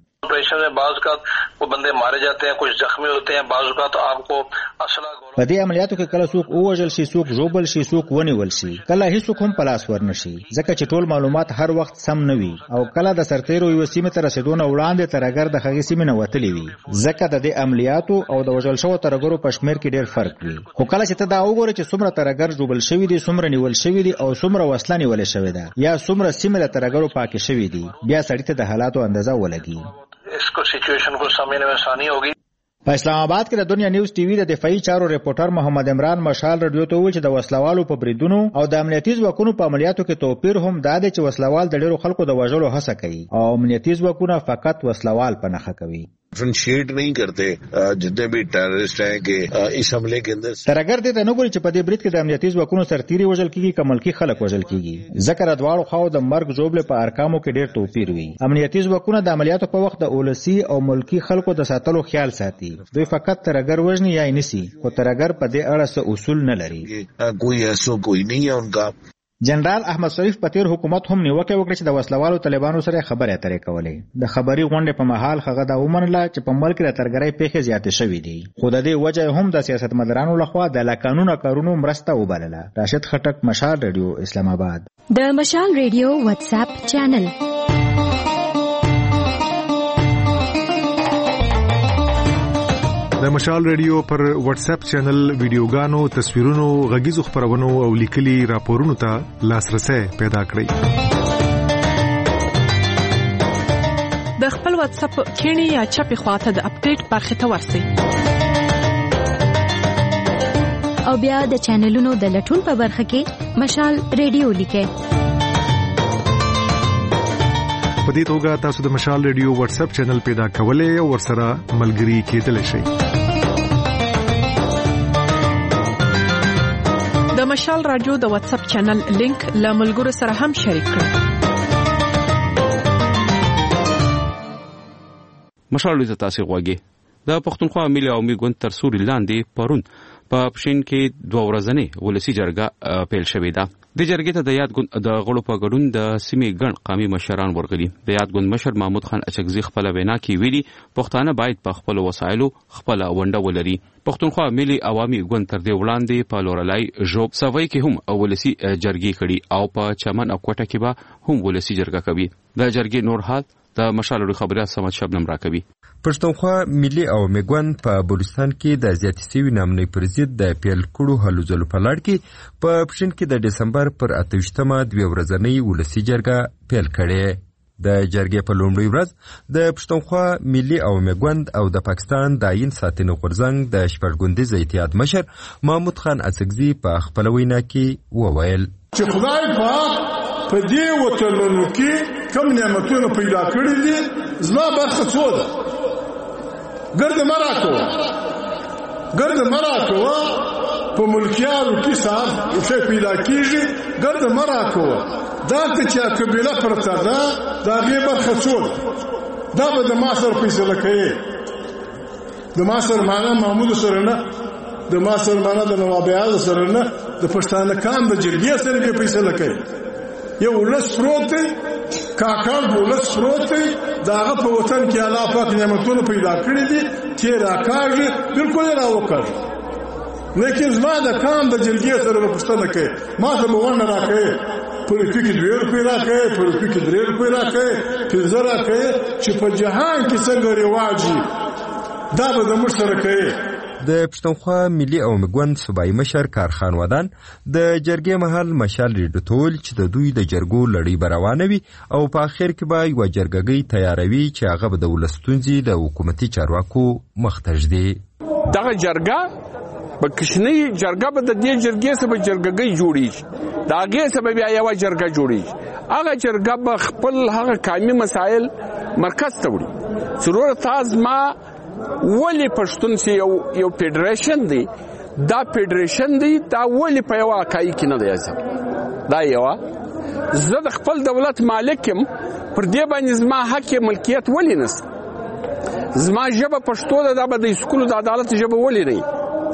Speaker 18: ऑपरेशन में बाज़ का वो बंदे मारे जाते हैं, कुछ जख्मी होते हैं, बाज़ का तो आपको असला
Speaker 17: په دې عملیاتو کې کله څوک ووژل شي، څوک ژوبل شي، څوک ونیول شي، کله هیڅوک هم په لاس ورنشي، ځکه چې ټول معلومات هر وخت سم نه وي او کله د سرتیرو یو سیمه ته رسیدونه وړاندې ترګر د هغې سیمې نه وتلی وي، ځکه د دې عملیاتو او د وژل شوو ترګرو په شمیر کې ډېر فرق وي. خو کله چې ته دا وګورې چې څومره ترګر ژوبل شوي دي، څومره نیول شوي دي او څومره وسله نیولې شوې ده یا څومره سیمې له ترګرو پاکې شوي دي، بیا سړي ته د حالاتو اندازه ولګي.
Speaker 18: इसको सिचुएशन को समझने में आसानी होगी.
Speaker 17: په اسلام آباد کې د دنیا نیوز ټي وي د دفاعي چارو ریپورټر محمد عمران مشال رادیو ته وویل چې د وسلوالو په بریدونو او د امنیتي ځواکونو په عملیاتو کې توپیر هم دا دی چې وسلوال د ډېرو خلکو د وژلو هڅه کوي او امنیتي ځواکونه فقط وسلوال په نښه کوي.
Speaker 19: डिफरेंशिएट नहीं करते जितने भी टेररिस्ट हैं कि इस हमले के अंदर
Speaker 17: ترګر دې ته نه ګوري چې په دې برید کې د امنیتي ځواکونو سرتیري وژل کیږي که ملکي خلک وژل کیږي، ځکه د دواړو خواو د مرګ ژوبلې په ارقامو کې ډېر توپیر وي. امنیتي ځواکونه د عملیاتو په وخت د اولسي او ملکي خلکو د ساتلو خیال ساتي، دوی فقط ترګر وژني یا یې نیسي، خو ترګر په دې اړه څه اصول نه لري.
Speaker 19: کوئی नहीं है उनका.
Speaker 17: جنرال احمد شریف په تیر حکومت هم نیوکه وکړه چې د وسلوالو طالبانو سره خبرې اترې کولې. د خبري غونډې په مهال هغه دا ومنله چې په ملک د ترګرۍ پیښې زیاتې شوې دي، خو د دې وجه هم د سیاستمدارانو لخوا د لاقانونه کارونو مرسته وبلله. راشد خټک، مشال رادیو، اسلام آباد.
Speaker 20: د مشال رادیو واتس اپ چینل
Speaker 21: د مشال رادیو پر واتس اپ چینل ویډیوګانو، تصویرونو، غږیزو خبرونو او لیکلي راپورونو ته لاسرسي پیدا کړئ.
Speaker 22: د خپل واتس اپ کینی یا چپی خواته د اپډیټ برخه ته ورسئ
Speaker 20: او بیا د چینلونو د لټون په برخه کې مشال رادیو لیکئ.
Speaker 21: په دې توګه تاسو د مشال رادیو واتس اپ چینل پیدا کولای او ورسره ملګري کېدلی شئ.
Speaker 22: د مشال رادیو د واتس اپ چینل لینک له ملګرو سره هم شریک کړئ.
Speaker 1: مشال رادیو ته تاسو غواړئ د پښتونخوا ملي عوامي ګوند تر سوري لاندې پرون په پښین کې 2 ورځنۍ ولسی جرګه پیل شوې ده. د جرګې ته د یاد ګوند د غړو په ګډون د سیمې ګڼ قومي مشران ورغلي. د یاد ګوند مشر محمود خان اچکزي خپل وینا کې ویلي پښتانه باید په خپل وسایلو خپل ونډه ولري. پښتونخوا ملي عوامي ګوند تر دې وړاندې په لورلای ژوب سوي کې هم ولسی جرګې کړي او په چمن او کوټه کې به هم ولسی جرګه کوي. د جرګې نور حال د مشال رادیو خبريال سمات شبنم راکوي.
Speaker 23: پښتونخوا ملي او میګون په بلوچستان کې د زیاتې سوي نامنۍ پر ضد د پیل کړو هلو ځلو په لړ کې په پښین کې د دسمبر پر 28مه 2 ورځنۍ ولسی جرګه پیل کړې. د جرګې په لومړۍ ورځ د پښتونخوا ملي او میګوند او د پاکستان د عین ساتنې غورځنګ د شپږګوندیز اتحاد مشر محمود خان اڅکزي په خپل وینا کې وویل
Speaker 24: چې خدای پاک په دې وطنونو کې کوم نعمتونه پیدا کړی دي، زما برخه څو ده. ګرد مراکو په ملکیانو کې صاحب څه پیدا کیږي، ګرد مراکو دا چې قبيله پرته ده دا غي برخه څو دا به د ماسر فیصله کوي. د ماسر معنا محمود سره نه، د ماسر معنا د نوابیال سره نه، د پښتانه کام د جرګې سره به فیصله کوي. یو ولس پروت کاکړ ولس پروت داغه په وطن کې الله پاک نعمتونه پیدا کړی دي چې راکاږي بالکل راوکړي. لیکن زما د کام د جرګې سره په پښتنه کې ما ته مونږ راکړي پر کې 2 روپۍ راکړي، پر کې 3 روپۍ راکړي، په زرا کې چې په جهان کې څنګه رواجي دا به د مشر کوي.
Speaker 23: د پښتونخوا ملي او میګوند صوبایي مشر کارخان ودان د جرګې محل مشال ریډټول چې د دوی د جرګو لړۍ روانوي او په اخر کې به یو جرګګي تیاروي چې هغه د ولستونځي د حکومتي چارواکو مختج دي.
Speaker 25: دغه جرګه په کښنی جرګه به د دې جرګې سره جرګګي جوړیږي، دا هغه سبب بیا یو جرګه جوړیږي. هغه جرګه به خپل هغه قومي مسایل مرکز ته وړي. ضرور تاسو ما ولی پښتون سي یو فدریشن دی، دا فدریشن دی دا ولی په یو اکای کې نه دی ځم. دا یو زه د خپل دولت مالکم پر دې باندې زما حق ملکیت ولی نس، زما ژبه پښتو ده، دا به د سکول د عدالت ژبه ولی نه.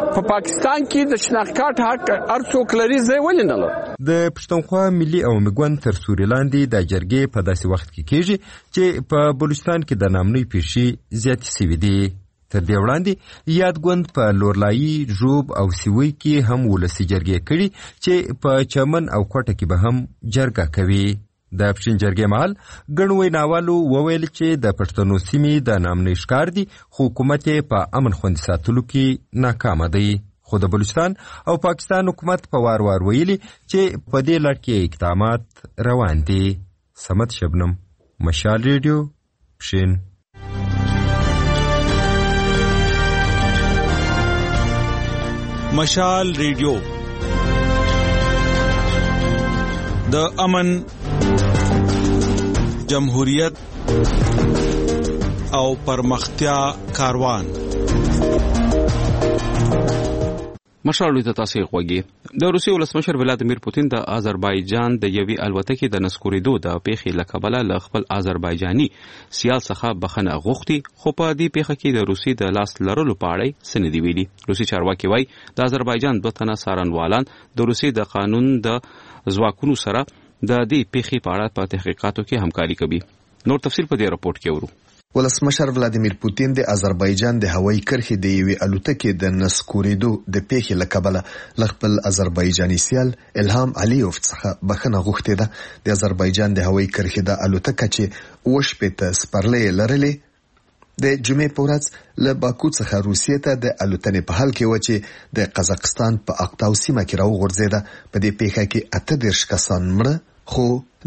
Speaker 25: په پاکستان کې د شناخت کارت حق هر څوک لري، زه ولې نه لرم؟
Speaker 23: د پښتونخوا ملي او میګوند تر سوري لاندې د جرګې په داسې وخت کې کېږي چې په بلوچستان کې د نامنوي پیښې زیاتې سوي دي. تر دې وړاندې یاد ګوند په لورلایي، ژوب او سیوی کې هم ولسي جرګې کړي چې په چمن او کوټه کې به هم جرګه کوي. د پښین جرګې مهال ګڼ ویناوالو وویل چې د پښتنو سیمې د نامنوي ښکار دي، خو حکومت یې په امن خوندي ساتلو کې ناکامه دی. خو د بلوچستان او پاکستان حکومت په وار وار ویلي چې په دې لړ کې اقدامات روان دي. صمد شبنم، مشال ریډیو، پښین.
Speaker 1: مشال ریډیو د امن، جمهوریت او پرمختیا کاروان. مشال ته تاسو غوږی. د روسیې ولسمشر ولادیمیر پوتین د آذربایجان د یوې الوتکې د نسکورېدو د پیښې له کبله له خپل آذربایجاني سیال څخه بخښنه غوښتي، خو په دې پیښه کې د روسیې د لاس لرلو په اړه څه نه دي ویلي. روسي چارواکي وایي د آذربایجان 2 تنه څارنوالان د روسیې د قانون د ځواکونو سره د دې پیښې په اړه په تحقیقاتو کې همکاري کوي. نور تفصیل په دې راپورټ کې ورو.
Speaker 8: ولسمشر ولادیمیر پوتین د آذربایجان د هوایي کرښې د یوې الوتکې د نسکورېدو د پیښې له کبله له خپل آذربایجاني سیال الهام علیوف څخه بخښنه غوښتې ده. د آذربایجان د هوایي کرښې د الوتکه چې 8 سپرلۍ لرلې د جمعې په ورځ له باکو څخه روسیې ته د الوتنې په حال کې و چې د قزاقستان په اقتاو سیمه کې راوغورځېده. په دې پیښه کې 28 کسان مړه، خو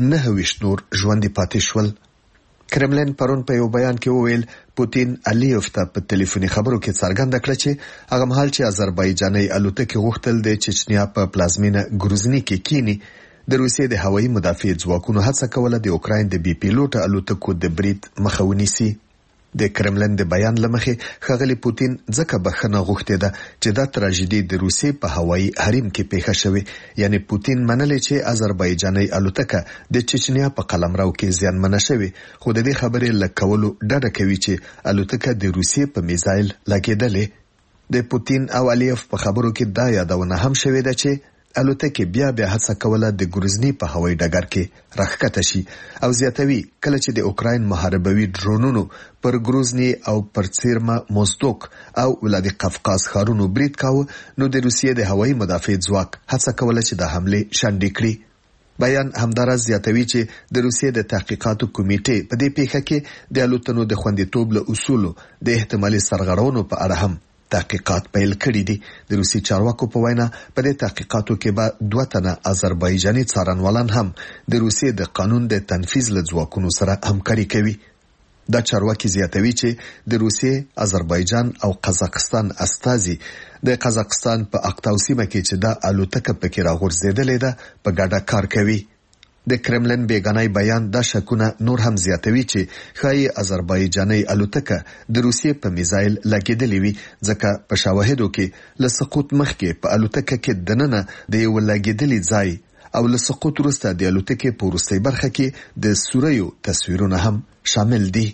Speaker 8: 29 نور ژوندي پاتې شول. کرملین پرون په یو بیان کې وویل پوتین علیوف ته په ټلیفوني خبرو کې څرګنده کړه چې هغه مهال چې آذربایجاني الوتکې غوښتل د چچنیا په پلازمینه ګروزني کې کینی، د روسیې د هوایي مدافع ځواکونو هڅه کوله د اوکراین د بي پیلوټ الوتکو د برید مخه ونیسي. د کرملین د بیان لمخې ښاغلي پوتین ځکه بخښنه غوښتې ده چې دا تراژیدي د روسیې په هوایي حریم کې پیښه شوې. یعنی پوتین منلې چې آذربایجاني الوتکه د چچنیا په قلمرو کې زیانمنه شوې، خو د دې خبرې له کولو ډډه کوي چې الوتکه د روسیې په میزایل لګېدلې. د پوتین او علیف په خبرو کې دا یادونه هم شوې ده چې الوتکه بیا هڅه کوله د ګروزني په هوایي ډګر کې راښکته شي او زیاتوي کله چې د اوکراین محاربوي ډرونونو پر ګروزني او پر سیرما موزدوک او ولادي قفقاز ښارونو برید کاوه، نو د روسیې د هوایي مدافع ځواک هڅه کوله چې د حمله شنډې کړي. بیان همداراز زیاتوي چې د روسیې د تحقیقاتو کمیټې په دې پیښه کې د الوتنو د خوندیتوب له اصولو د احتمالي سرغړونو په اړه هم تحقیقات پیل کړي دي. د روسي چارواکو په وینا په دې تحقیقاتو کې به 2 تنه آذربایجاني څارنوالان هم د روسیې د قانون د تنفیذ له ځواکونو سره همکاري کوي. دا چارواکي زیاتوي چې د روسیې، آذربایجان او قزاقستان استازي د قزاقستان په اقتاو سیمه کې چې دا الوتکه پکې راغورځېدلې ده په ګډه کار کوي. د کرملین بیگانای بیان دا شکونه نور هم زیاتوي چې ښایي آذربایجاني الوتکه د روسیې په میزایل لګېدلې وي، ځکه په شواهدو کې له سقوط مخکې په الوتکه کې دننه د یو لګېدلي ځای او له سقوط وروسته د الوتکې په وروستۍ برخه کې د سوریو تصویرونه هم شامل دي.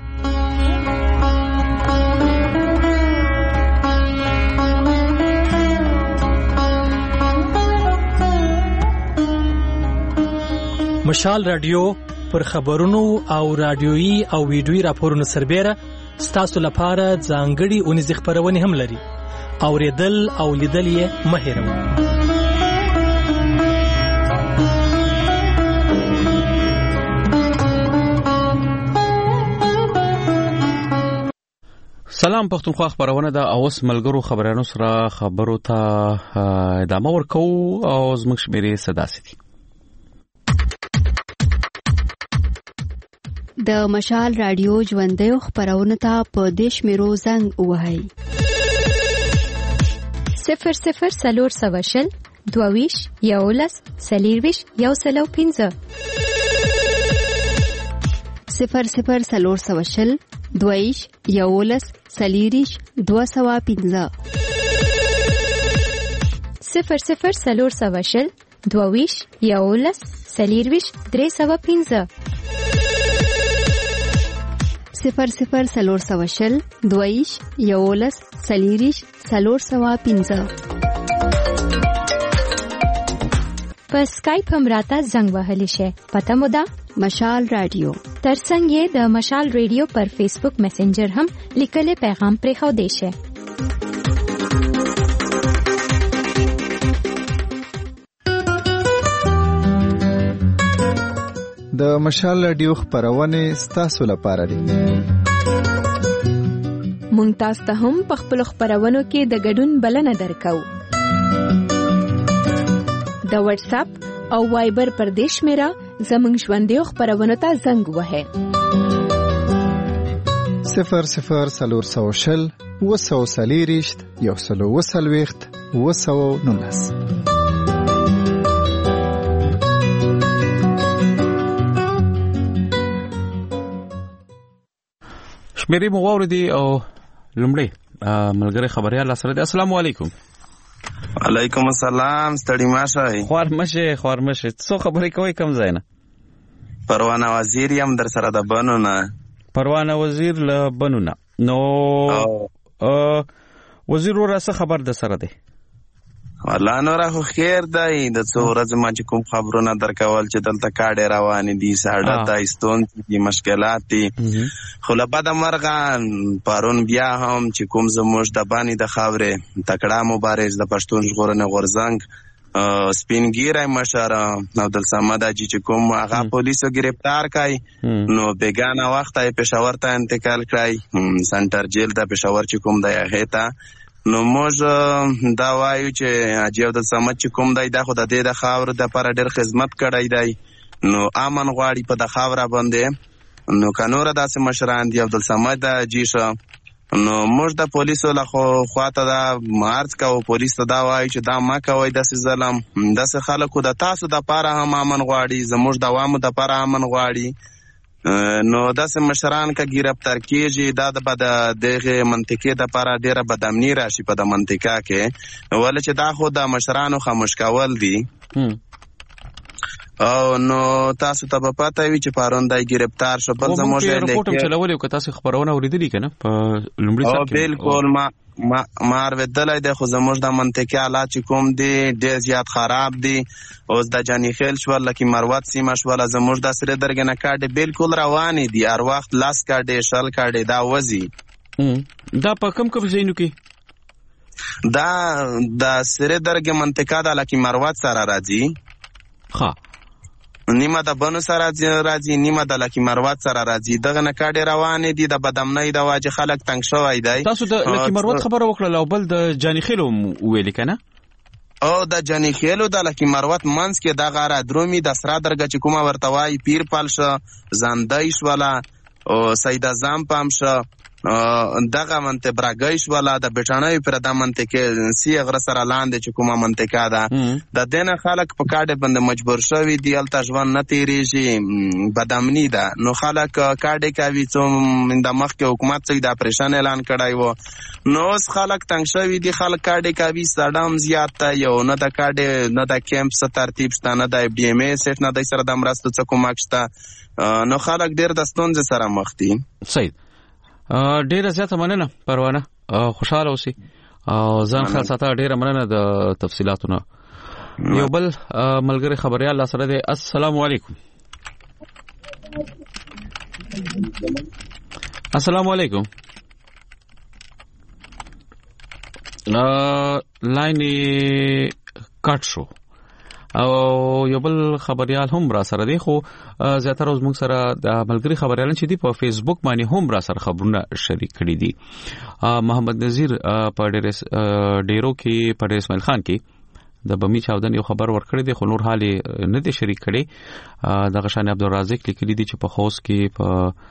Speaker 3: مشال رادیو پر خبرونو او رادیويي او ویډیويي راپورونو سربېره ستاسو لپاره ځانګړي اونیزې خبرونه هم لري. اوریدل او لیدل یې مه هېروئ.
Speaker 1: سلام پښتونخوا خبرونه ده او اوس ملګرو خبرانو سره خبرو ته ادامه ورکو او زموږ شمیرې صدا سي.
Speaker 5: د مشال رادیو ژوندۍ خبرونه ته په دیش میرو زنګ وهاي 00 22 یولس سلیرویش یو سلو 15 00 22 یولس سلیریش 215 00 22 یولس سلیرویش 315 00 22 11 40 405.
Speaker 20: په سکایپ هم راته زنګ وهلی شي. پته مو ده
Speaker 5: مشال رادیو.
Speaker 20: ترڅنګ یې د مشال رادیو پر فیسبوک میسنجر هم لیکلي پیغام پرېښودی شي.
Speaker 2: د مشال رادیو خبرونه ستاسو لپاره دي.
Speaker 22: مونږ تاسو ته هم په خپل خبرونو کې د ګډون بلنه درکو. د واتس اپ او وایبر پر دیش میرا زمنګ ژوندې خبرونه ته زنګ وهه
Speaker 2: 00 240 119.
Speaker 1: شمیرې مو واوریدي او لومړی ملګری خبريال سره دی. السلام علیکم.
Speaker 4: وعلیکم السلام. ستړي ماشه
Speaker 1: خوارمشه څو خبرې کوي کم ځای نه؟
Speaker 4: پروانه وزیر یم در سره د بنو نه.
Speaker 1: پروانه وزیر له بنو نه. نو وزیر ورا څه خبر د سره دی؟
Speaker 4: والله نور خو خیر دی. د څو ورځې ما چې کوم خبرونه درکول چې دلته کاډې روانې دي، ساړه ده، ستون دي، مشکلات دي، خو له بده مرغه پرون بیا هم چې کوم زموږ د باندې د خاورې تکړه مبارز د پښتون ژغورنې غورځنګ سپینګیری مشر عبدالصمد حاجي چې کوم هغه پولیسو گرفتار کړی، نو بیګانه وخت یې پېښور ته انتقال کړی، سنټر جیل د پېښور چې کوم دی هغې ته. نو موږ دا وایو چې حاجي عبدالصمد چې کوم دی دا خو د دې د خاورې دپاره ډېر خدمت کړی دی، نو امن غواړي په د خاوره باندې. نو که نوره داسې مشران دي عبدالصمد حاجي شه، نو موږ د پولیسو له خواته دا عرض کوو، پولیس ته دا وایو چې دا مه کوئ داسې ظلم. داسې خلکو د تاسو دپاره هم امن غواړي، زموږ د عوامو دپاره امن غواړي. نو داسې مشران که گرفتار کېږي دا به د دغې منطقې دپاره ډېره بدامني راشي په د منطقه کې، ولې چې دا خو د مشرانو خاموش کول دي. او نو تاسو ته به پته وي چې پرون دی گرفتار شو. بل زموږ
Speaker 1: رپورټ هم چلولی که تاسو خبرونه اورېدلي که نه په لومړي سر کې؟
Speaker 4: بلکل ما اورېدلی دی، خو زموږ د منطقې حالات چې کوم دي ډېر زیات خراب دي. اوس د جانیخیل شول، لکه مروت سیمه شوله، زموږ د سرې درګې نه کاډې بلکل روانې دي، هر وخت 10 کاډې 20 کاډې دا وځي.
Speaker 1: دا په کوم ځایونو کې؟
Speaker 4: دا د سرې درګې منطقه د لکه مروت سره راځي، نیمه د بنو سره راځي، نیمه د لکه مروت سره راځي. دغه نه کاډې روانې دي، د بدامنۍ د واجې خلک تنګ شوی دی.
Speaker 1: تاسو د لکه مروت خبره وکړله او بل د جانیخیلو ویلې که نه؟
Speaker 4: او د جانیخیلو د لکه مروت منځ کې دغه رادرومي د سره درګه چې کومه ورته وایي پیر پال شه، زندۍ شوله، او سید اعظم پام شه، دغه منطقه براګۍ شوله، د بټانوي پر د منطقې سی غره سره لاندې چې کومه منطقه ده، د دې نه خلک په کاډې باندې مجبور شوي دي، هلته ژوند نه تېرېږي، بدامني ده. نو خلک کاډې کوي. څو د مخکې حکومت څخه د اپریشن اعلان کړی و، نو اوس خلک تنګ شوي دي، خلک کاډې کوي. ساړه هم زیات دی، یو نه د کاډې نه د کیمپ څه ترتیب شته، نه د FDMA سیټ نه دی سره د مرستو څه کومک شته، نو خلک ډېر د ستونزې سره مخ دي.
Speaker 1: صحیح. ډیره زیاته مننه پروانه، خوشاله اوسئ او ځان خلاص ساته. ډیره مننه د تفصیلاتونو. یو بل ملګری خبريال سره دی. السلام علیکم. السلام علیکم. لاین کټ شو او یو بل خبريال هم را سره دی، خو زیاتره اوس موږ سره د ملګری خبريالان چې دی په فیسبوک باندې هم را سره خبرونه شریک کړي دي. محمد نذیر په ډیرو کې په اسماعیل خان کې د بمی چاودن یو خبر ورکړی دی، خو نور حال نه دی شریک کړي. د غشان عبدالرازق لیکلي دي چې په خوست کې په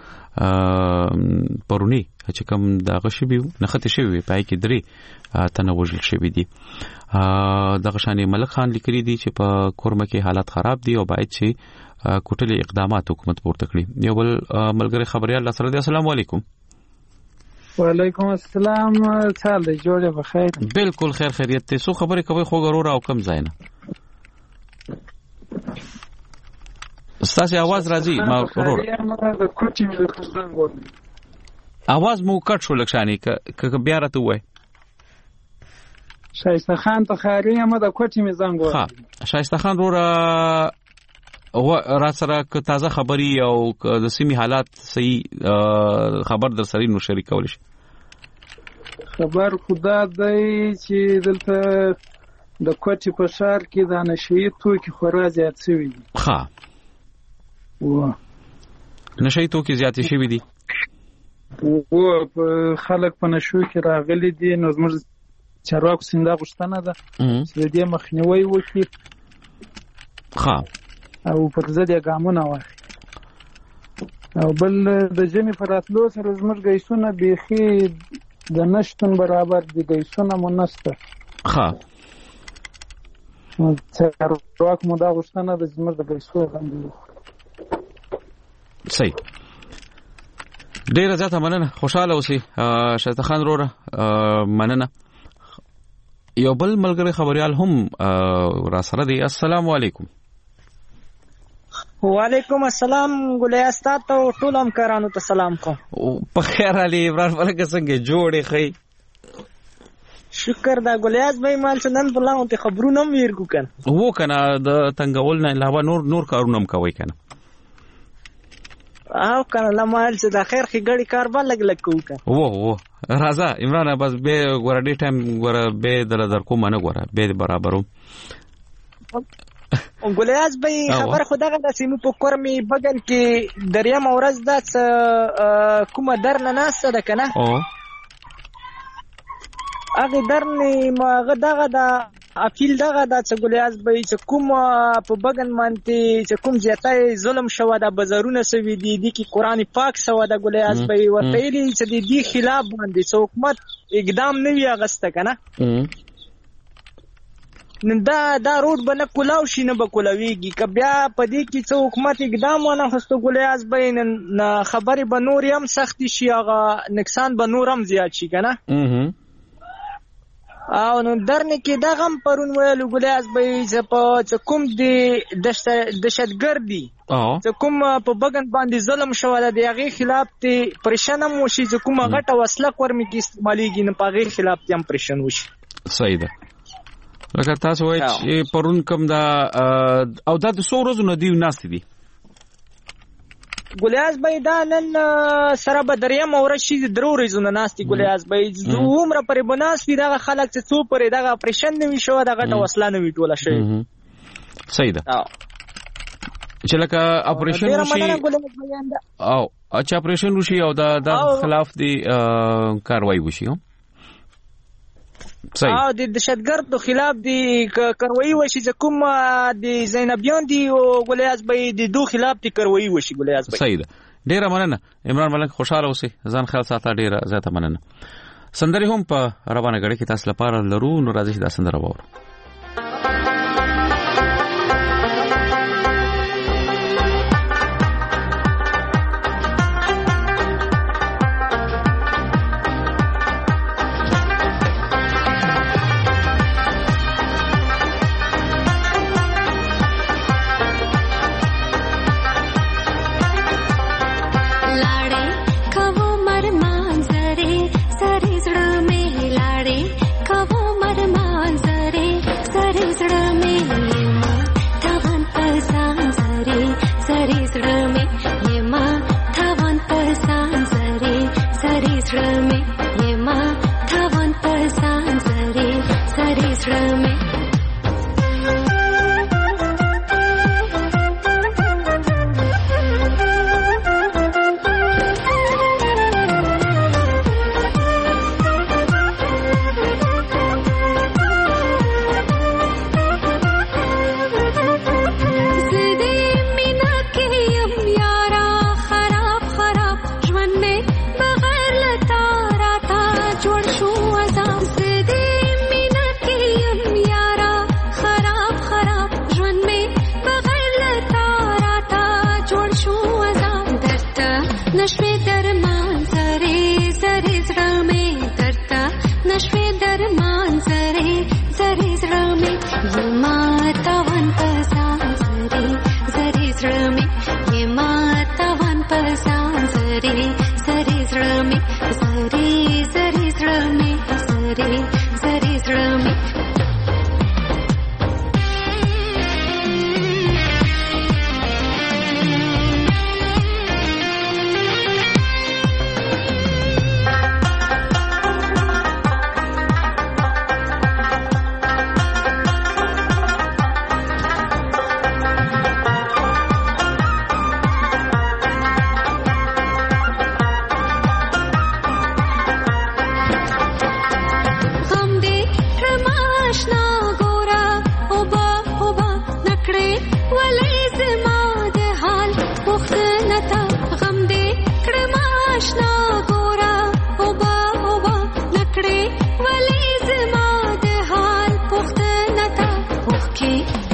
Speaker 1: پرونی چې کوم د غشبي نخته شوی پای کې درې تنه وژل شوی دي. د غشان ملک خان لیکلي دي چې په کورمه کې حالات خراب دي او باید چې کوټلي اقدامات حکومت پورته کړي. یو بل ملګری خبريال سره دی. السلام علیکم.
Speaker 6: وعلیکم السلام. چال دی جوړه بخیر؟
Speaker 1: بالکل خیر خیریت ته. سو خبرې کوي خو غرور او کم ځای نه. ستاسو आवाज راځي ما ورور.
Speaker 6: د کوټي د خزنګ ور
Speaker 1: आवाज مو کټ شو لکشانی که بیا راته وای
Speaker 6: شایسته خان ته خاري هم د کوټې می زنګ وای
Speaker 1: ها شایسته خان را سره که تازه خبري او د سیمې حالات صحیح خبر در سره نو شریکول شي
Speaker 6: خبر خدا دی چې دلته د کوټې په شهر کې د نشئی توکي خورا زیات شوي دي
Speaker 1: ها
Speaker 6: و
Speaker 1: نشئی توکي زیات شوي دي
Speaker 6: و خلک په نشو کې راغلي دي نو زموږ چارواکو سینده غوښتنه ده چې د دې مخنیوي وکړي
Speaker 1: ها
Speaker 6: او پر ضد یې ګامونه واخلي او بل د ژمي په راتلو سره زموږ ګیسونه بیخي د نشتون برابر دي ګیسونه مو نشته
Speaker 1: ها
Speaker 6: چارواکو مو دا غوښتنه ده چې زموږ د ګیسو باندې
Speaker 1: صحیح ډیره زیاته مننه خوشاله اوسئ شایسته خان وروره مننه یو بل ملګری خبريال هم را سره دی السلام علیکم
Speaker 7: وعلیکم السلام ګولیا استاد ته ټول همکارانو ته سلام کوم
Speaker 1: په خیر علي عمران ملک څنګه جوړې خې
Speaker 7: شکر دا ګولیاز به مال څنګه بلاو ته خبرونه میر کو کنه
Speaker 1: وو کنه د تنګول نه علاوه نور کارونه هم کوي کنه
Speaker 7: او کنه لمال څه د خیر خې ګړی کار بل لګ کو کنه
Speaker 1: وو راځه عمران بس به ګورډي ټایم ګور به در کوم نه ګور به برابرو
Speaker 7: ګولیاز به خبر خدای د سیمو په کورمي بغل کې دریا مورز د کومه درنه ناسه ده کنه هغه درنه ماغه دغه د اپیل دغه د ګولیاز به چې کوم په بغل مانته چې کوم زیاتای ظلم شوه د بازارونه سوي دي کی قران پاک سوه د ګولیاز به ورته چې د دې خلاف باندې حکومت اقدام نه وی اغسته کنه نن دا روډ بنه کولاو شي نه بکولويږي ک بیا پدې کې څو حکومت اقدام ونه خستو ګولیاز بین خبري به نور هم سخت شي هغه نقصان به نور هم زیات شي کنه او نو درنه کې دا غم پرون ویل ګولیاز به چې کوم دی دشتګردي چې کوم په بغن باندې ظلم شوه د هغه خلاف ته پریشان مو شي چې کومه غټه وسله ورمي کې استعماليږي نه په هغه خلاف ته هم پریشان وشي
Speaker 1: صحیح ده لکه تاسو وایي چې پرون کوم دا او دا د څو ورځې نه دی ناست دي
Speaker 7: ګولیاز به دا نن سره به دریا مورد شي درو ورځې نه ناست دي ګولیاز به عمره پرې بناس وي دغه خلک چې څو پرې دغه اپریشن نه وي شو دغه وسله نه وي ټوله شي
Speaker 1: صحیح ده چې لکه اپریشن وشي او چې اپریشن وشي او دا خلاف دی کاروایی وشي
Speaker 7: او د دشتګردو خلاف دی کاروایی وشي چې کوم د زینبیان دی او ګولیاز به د دوه خلاف دی کاروایی وشي ګولیاز به
Speaker 1: صحیح ده ډیره مننه عمران ملک خوشاله اوسئ ځان خیال ساته ډیره زیاته مننه سندري هم په روانه غړي کې تاسو لپاره لرو نو راځي دا سندره وورو
Speaker 9: सरे सरे सड़ा में लाड़े कवो मर मान सरे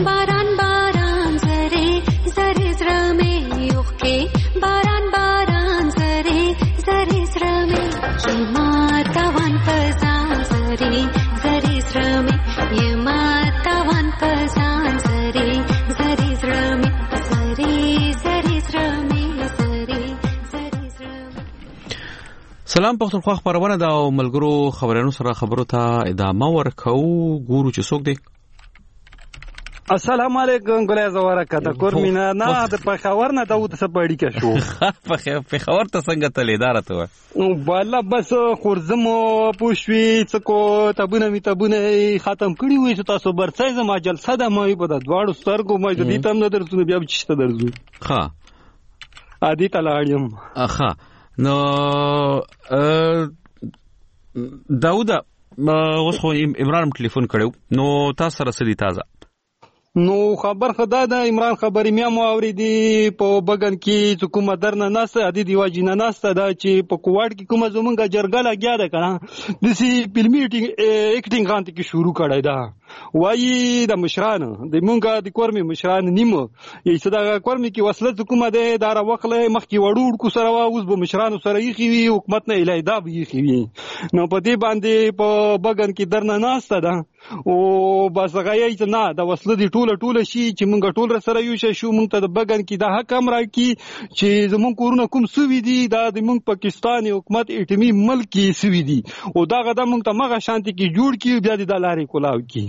Speaker 9: باران باران زره زره زړه مې اوښکې باران باران زره زره زړه مې یما تاوان په ځان زره زره زړه مې یما تاوان په ځان زره زره زړه مې زره زره زړه مې زره زره زړه.
Speaker 1: سلام پښتونخوا خبرونه دا ملګرو خبرونو سره خبرو ته ادامه ورکو. ګورو چې څوک دی.
Speaker 10: السلام علیکم ګلای زواره کته کور مینا نه د پخاور نه داوود سپاړی کې
Speaker 1: شو پخاور ته څنګه تلې دارته
Speaker 10: نو بالا بس خورزمو پوښوي څکو تبونه می تبونه ختم کړی وې چې تاسو برڅای زما جلسه د مې په د دواړو سترګو مې د دې تم نه درځو بیا چشته درځو
Speaker 1: ها
Speaker 10: ادي تلاړم
Speaker 1: ها نو داوود اوس خو عمران ټلیفون کړو نو تاسو سره سړي تازه
Speaker 10: نو خبر خدا د عمران خبرې مې مو اوریدي په بغن کې چې کومه درنه ناسه ادي دیواجی نه ناسه دا چې په کوواډ کې کومه زمونږه جرګه لګیا ده کنه د سی فلمي اکټینګ غانت کې شروع کړای دا وایي د مشران د مونږه د کورمي مشران نیمه یی صدا کورمي کې وصله کومه ده دار وقله مخ کې وړوړ کو سره اوس به مشران سره یې خوي حکومت نه الای دا به یې خوي نو په دې باندې په بغن کې درنه ناسه ده او بس غایي چې نه د وصله دی ټوله شي چې مونږ ټول سره یو شو مونږ ته د بغن کې د حق امر کی چې زمونږ کورونه کوم سوي دي دا د مونږ پاکستاني حکومت ایټمی ملک کې سوي دي او دا غدا مونږ ته مغه شانتي کې جوړ کی بیا د لارې کولاو کی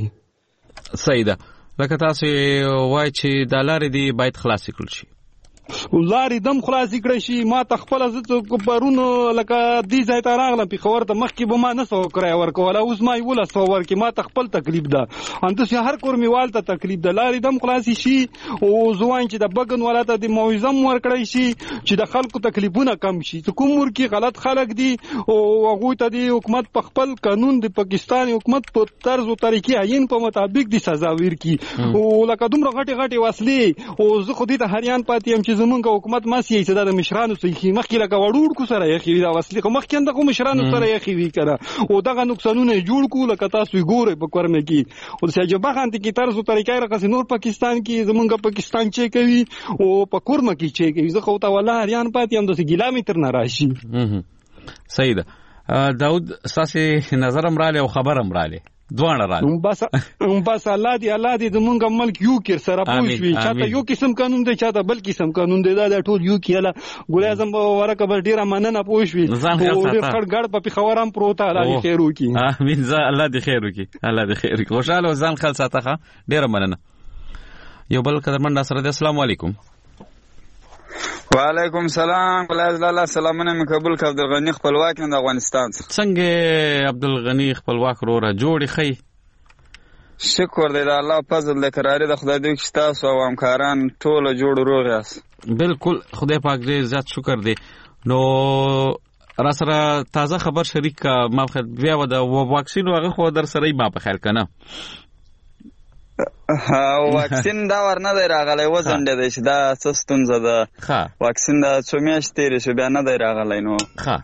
Speaker 1: سیده لکه تاسو وای چې د لارې دی باید خلاص کړل شي
Speaker 10: لارې دم خلاصې کړی شي ما ته خپل زه پرونو لکه دې ځای ته راغلم پېښور ته مخکې به ما نه سو کرایه ورکوله اوس ما 1100 ورکړي ما ته خپل تکلیف ده همداسې هر کورمیوال ته تکلیف ده لارې دم خلاصې شي او زه وایم چې د بګن والا ته د موعظه هم ورکړی شي چې د خلکو تکلیفونه کم شي چې کوم ورکې غلط خلک دي او هغوی ته د حکومت په خپل قانون د پاکستان حکومت په طرز او طریقې عین په مطابق د سزا ورکړي او لکه دومره غټې وسلې او زه خو دې ته حیران پاتې یم چې زمونږ حکومت ماسي چې د مشرانو سره مخکې لکه وړوړ کو سره یې خوي دا وسلې خو مخکې اندغه مشرانو سره یې خوي کړه او دغه نقصانونه جوړ کو لکه تاسو ګورئ په کورمه کې او چې جبه خانتي کې طرز او طریقې راغسي نور پاکستان کې زمونږ پاکستان چې کوي او په کورمه کې چې کوي زه خو ته والله حیران پاتې یم د کیلومتر نه راشي
Speaker 1: صحیح ده داود ساسي نظرم رااله او خبرم رااله دوانه رااله
Speaker 10: بس الله دې زمونږ ملک یو کې سره پوښوي چاته یو قسم قانون دی چاته بل قسم قانون دی دا ټول یو کې اله ګولای اعظم ورکه بل ډیره مننه پوښوي او ډیر خړګړ په خبرام پروته الله دې خیر وکي
Speaker 1: امين الله دې خیر وکي الله دې خیر وکي خوشاله ځان خل ساتخه ډیره مننه یو بل قدرمن سره السلام علیکم
Speaker 11: وعلیکم سلام الله سلامونه مې قبول ک عبدالغنی خپلواک نه د افغانستان
Speaker 1: څنګه عبدالغنی خپلواک روره جوړی خی
Speaker 11: شکر دې د الله فضل د قراری د خدای دې چې تاسو او همکاران ټول جوړ روغ یاست
Speaker 1: بالکل خدای پاک دې زیات شکر دې نو را سره تازه خبر شریک ما بیا د واکسین هغه خو در سره ما په خیر کنه
Speaker 11: واکسین دا ورنه دی راغلی وزن دی چې دا څه ستونزه ده واکسین دا څو میاشتې تېرې شو بیا نه دی راغلی نو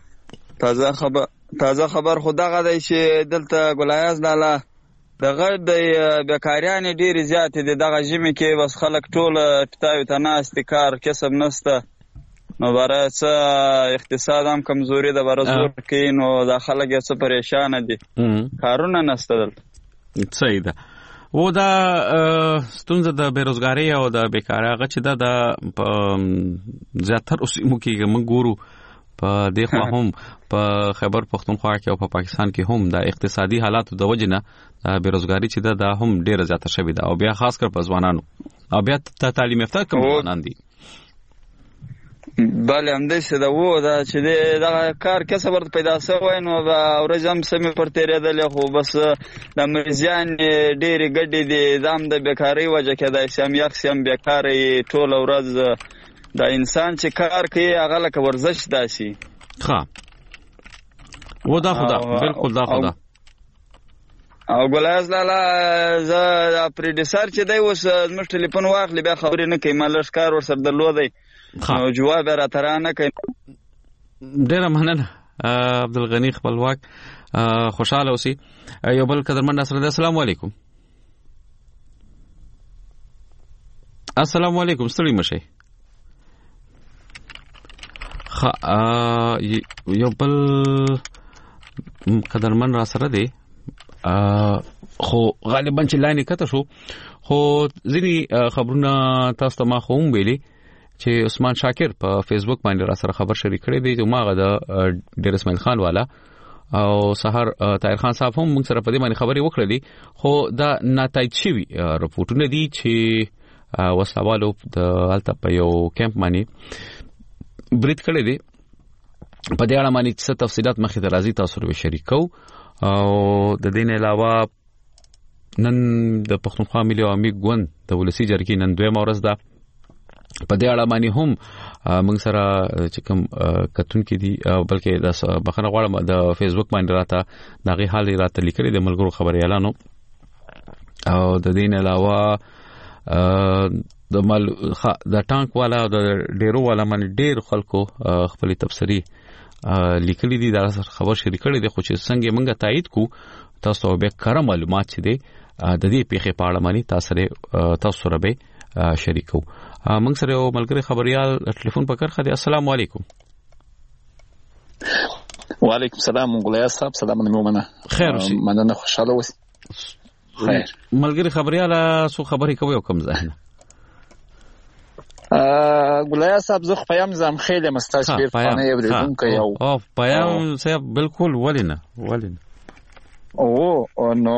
Speaker 11: تازه خبر خو دغه دی چې دلته ګلایاز لاله دغه د بیکاریانې ډېرې زیاتې دي دغه ژمي کې بس خلک ټول ټیټاوي ته ناست دي کار کسب نشته نو برای څه اقتصاد هم کمزوري ده برای زور کوي نو دا خلک یې څه پریشانه دي کارونه نشته دلته
Speaker 1: صحیح ده و دا ستونزه د بیروزګاری او د بیکاری هغه چې د زیاتر اوسمو کې موږ ګورو په دې خوا هم په خیبر پختونخوا کې او په پاکستان کې هم د اقتصادي حالاتو د وجې نه بیروزګاری چې دا هم ډیره زیاته شوې ده او بیا خاص کر په ځوانانو او بیا تعلیم یافته کوم ځوانان دي
Speaker 11: بله همداسې ده و دا چې دغه کار کسب ورته پیدا شوی نو ورځ هم سمې پر تېرېدلې خو بس د مریضیان ډېرې ګډې دي دا هم د بیکارۍ وجه کېدای شي هم یخ شي هم بیکاره یې ټوله ورځ د انسان چې کار کوي هغه لکه ورزش داسي
Speaker 1: و دا خدا بالکل دا خدا
Speaker 11: او ګلایز لاله زه د پریډیسر چې دی اوس زموږ ټلیفون واخلي بیا خبرې نه کوي ما لږ کار ورسره درلودی نو جواب را ترانه کوي
Speaker 1: ډیره مننه عبدالغنی خپلواک خوشاله اوسئ یو بل قدرمن سره السلام علیکم السلام علیکم ستړي مشه یو بل قدرمن را سره دی خو غالبا چې لاینې کته شو خو ځینی خبرونه تاسو ته ما خو هم ویلي چې عثمان شاکر په فیسبوک باندې را سره خبر شریک کړی دی چې ماغه د ډیر اسماعیل خان والا او سحر طاهر خان صاحب هم موږ سره په دې باندې خبرې وکړلې خو دا ناتایج شوی رپورټونه دي چې وسلوالو د الته په یو کیمپ باندې برید کړی دی په دې اړه باندې څه تفصيلات مخې ته راځي تاسو سره شریکو او د دې نه علاوه نن د پښتونخوا ملي عوامي ګوند د ولسی جرګې نن دویمه ورځ ده په دې اړه باندې هم موږ سره چې کوم کتونکو دي بلکې د بخنه غواړم د فیسبوک باندې راته دغه حال راته لیکلي د ملګرو خبري اعلانو او د دې نه علاوه د ټانک والا او د ډیرو والا باندې ډیر خلکو خپل تفسیری لیکلي دي دا خبر شریک کړي دي خو چې څنګه موږ تایید کو تاسو به کار معلومات چې دي د دې پیښې په اړه باندې تاسو سره به شریکو موږ سره یو ملګری خبريال ټلیفون په کرخه دي السلام علیکم
Speaker 12: وعلیکم السلام غلیا صاحب سلام مننه
Speaker 1: خیر اوسئ
Speaker 12: مننه خوشاله اوسئ خیر
Speaker 1: ملګری خبريال سو خبرې کوي او کوم ځای
Speaker 12: غلیا صاحب زه پیام زم خیلی مستاسفر فانه یو دونکو یو
Speaker 1: پیام صاحب بالکل ولینه
Speaker 12: او نو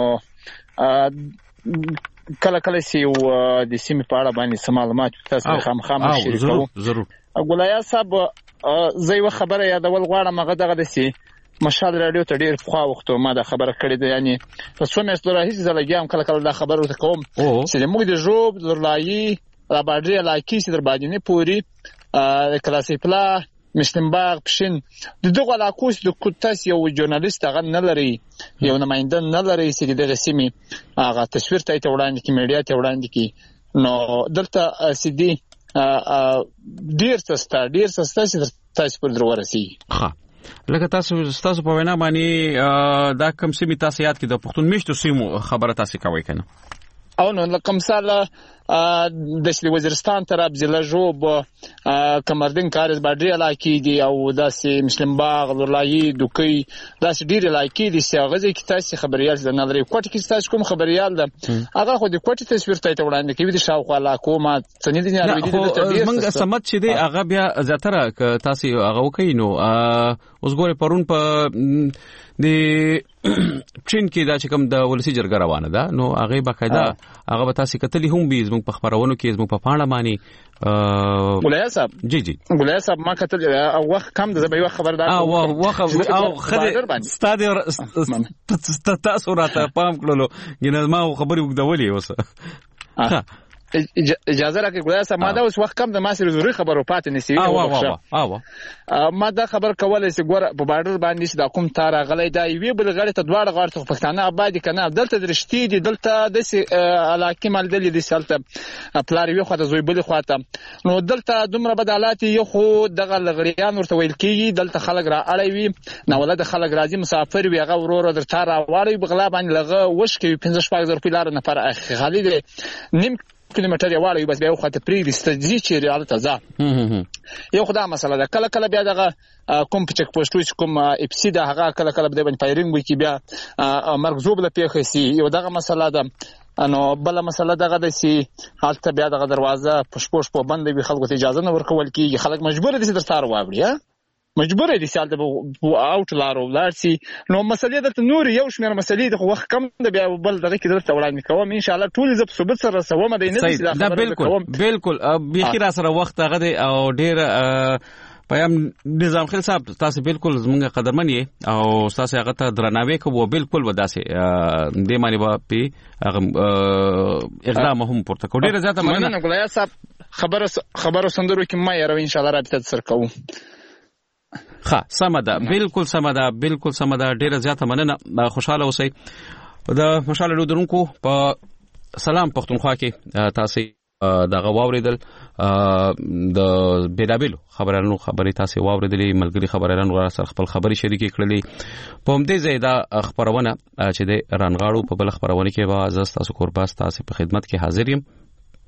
Speaker 12: کله کله سی او د سیمې په اړه باندې معلومات تاسو خامخا شریکو
Speaker 1: ضرور
Speaker 12: غلیا صاحب زه یو خبره یادول غواړم هغه دغه د سی مشال رادیو ته ډیر خو وخت ما دا خبره کړې ده یعنی تاسو مې ستوره هیڅ زلګیام کله کله دا خبره ورته کوم چې موږ د جوب درلایي را باندې لاکی چې در باندې نه پوری کلاسیک پلا مشتنباغ پښین د دغه علاقوس د کوتاس یو ژورنالیست هغه نه لري یو نماینده نه لري چې دغه سیمه هغه تصویر ته وړاندې کی میډیا ته وړاندې کی نو دلته سیدی ډیر سستا چې تاسو پر درورسي
Speaker 1: ها لکه تاسو په وینا باندې دا کوم سیمه تاسو یاد کی د پښتون میشتو سیمو خبره تاسو کوي کنه
Speaker 12: او نو لکه مثال د وزیرستان طرف ضلع جوب کمردین کارز باندې علاقې دي او داسې مسلم باغ لولایي دوکي داسې ډیر علاقې دي چې هغه کې تاسو خبريال نه لري کوټ کې تاسو کوم خبريال ده هغه خو د کوټ تصویر ته وړاندې کوي د شاوخوا علاقو ما څنګه دي نه ویلي د
Speaker 1: موږ سمات چې دی هغه بیا زیاتره تاسو هغه وکړي نو اوس ګوره پرون په د چین کې دا چې کوم د ولسی جرګه روانه ده نو هغه باقاعده هغه به تاسو کتلی هم به زموږ په خبرونو کې زموږ په پاڼه باندې
Speaker 12: ګلیا صاحب
Speaker 1: جی
Speaker 12: ګلیا صاحب ما کتل او وخت کم د زبې خبردار
Speaker 1: او خدای تاسو راته پام کړلو ګنه ما خبرې وګدولې اوس
Speaker 12: اجازه راکړئ ګلیا صاحب ما دا اوس وخت کم د ما سره ضروري خبرو پاتې نسی ما دا خبر کولای چې ګور په بارډر باندې چې د کوم تار غلې دا وی بل غړې ته دواړه غړ ته پښتانه آباد کنه دلته درشتي دي دلته د علاقې مال دي د سالته پلار وی خو د زوی بل خواته نو دلته دومره بدالات یو خو دغه لغړیان ورته ویل کیږي دلته خلک را اړوي نو ولادت خلک راځي مسافر وی هغه ورور در تار واړی بغلا باندې لغه وش کوي 15,000 روپۍ لار نه پر غالي دي نیم کیلومتر یواله یو بس بیا خو ته پری استجی چې ریالت ځه یو خدای مسله ده کله کله بیا دغه کوم چک پوسټو چې کوم اپسی ده هغه کله کله به فایرینګ وکي بیا مرګ زوب له پیخه سي یو دغه مسله ده انو بل مسله دغه د سي حالت بیا دغه دروازه پښپوش په بند وي خلکو ته اجازه نه ورکول کیږي خلک مجبور دي چې درتار واوړي مجبور دي چې د اوټ لارو لارسي نو مسلې درته نور یو شمېر مسلې د وخت کم د بیا بل دغه کې درته وړاندې کوم ان شاء الله ټول ز په ثبوت سره سوم د نه دي
Speaker 1: دا بالکل بيخي را سره وخت هغه او ډیر پیام نظام خل صاحب تاسو بالکل زمونږ قدرمن یې او تاسو هغه ته درناوی کوو بالکل وداسه د معنی په اقدام هم پورته کوو ډیر زیاته
Speaker 12: مننه ګلیا صاحب خبرو سندرو کې ما یې ان شاء الله رابطه سره کوو
Speaker 1: ها سمده بالکل سمده ډیره زیاته مننه خوشاله اوسئ د مشال لودرونکو په سلام پښتونخوا کې تاسو دغه واوریدل د بیلابیلو خبرې تاسو واوریدلې ملګری خبرانو سره خپل خبري شریکې کړلې په همدې ځای دا خبرونه چې د رانغاړو په بل خبرونه کې به تاسو قرباس تاسو په خدمت کې حاضر یم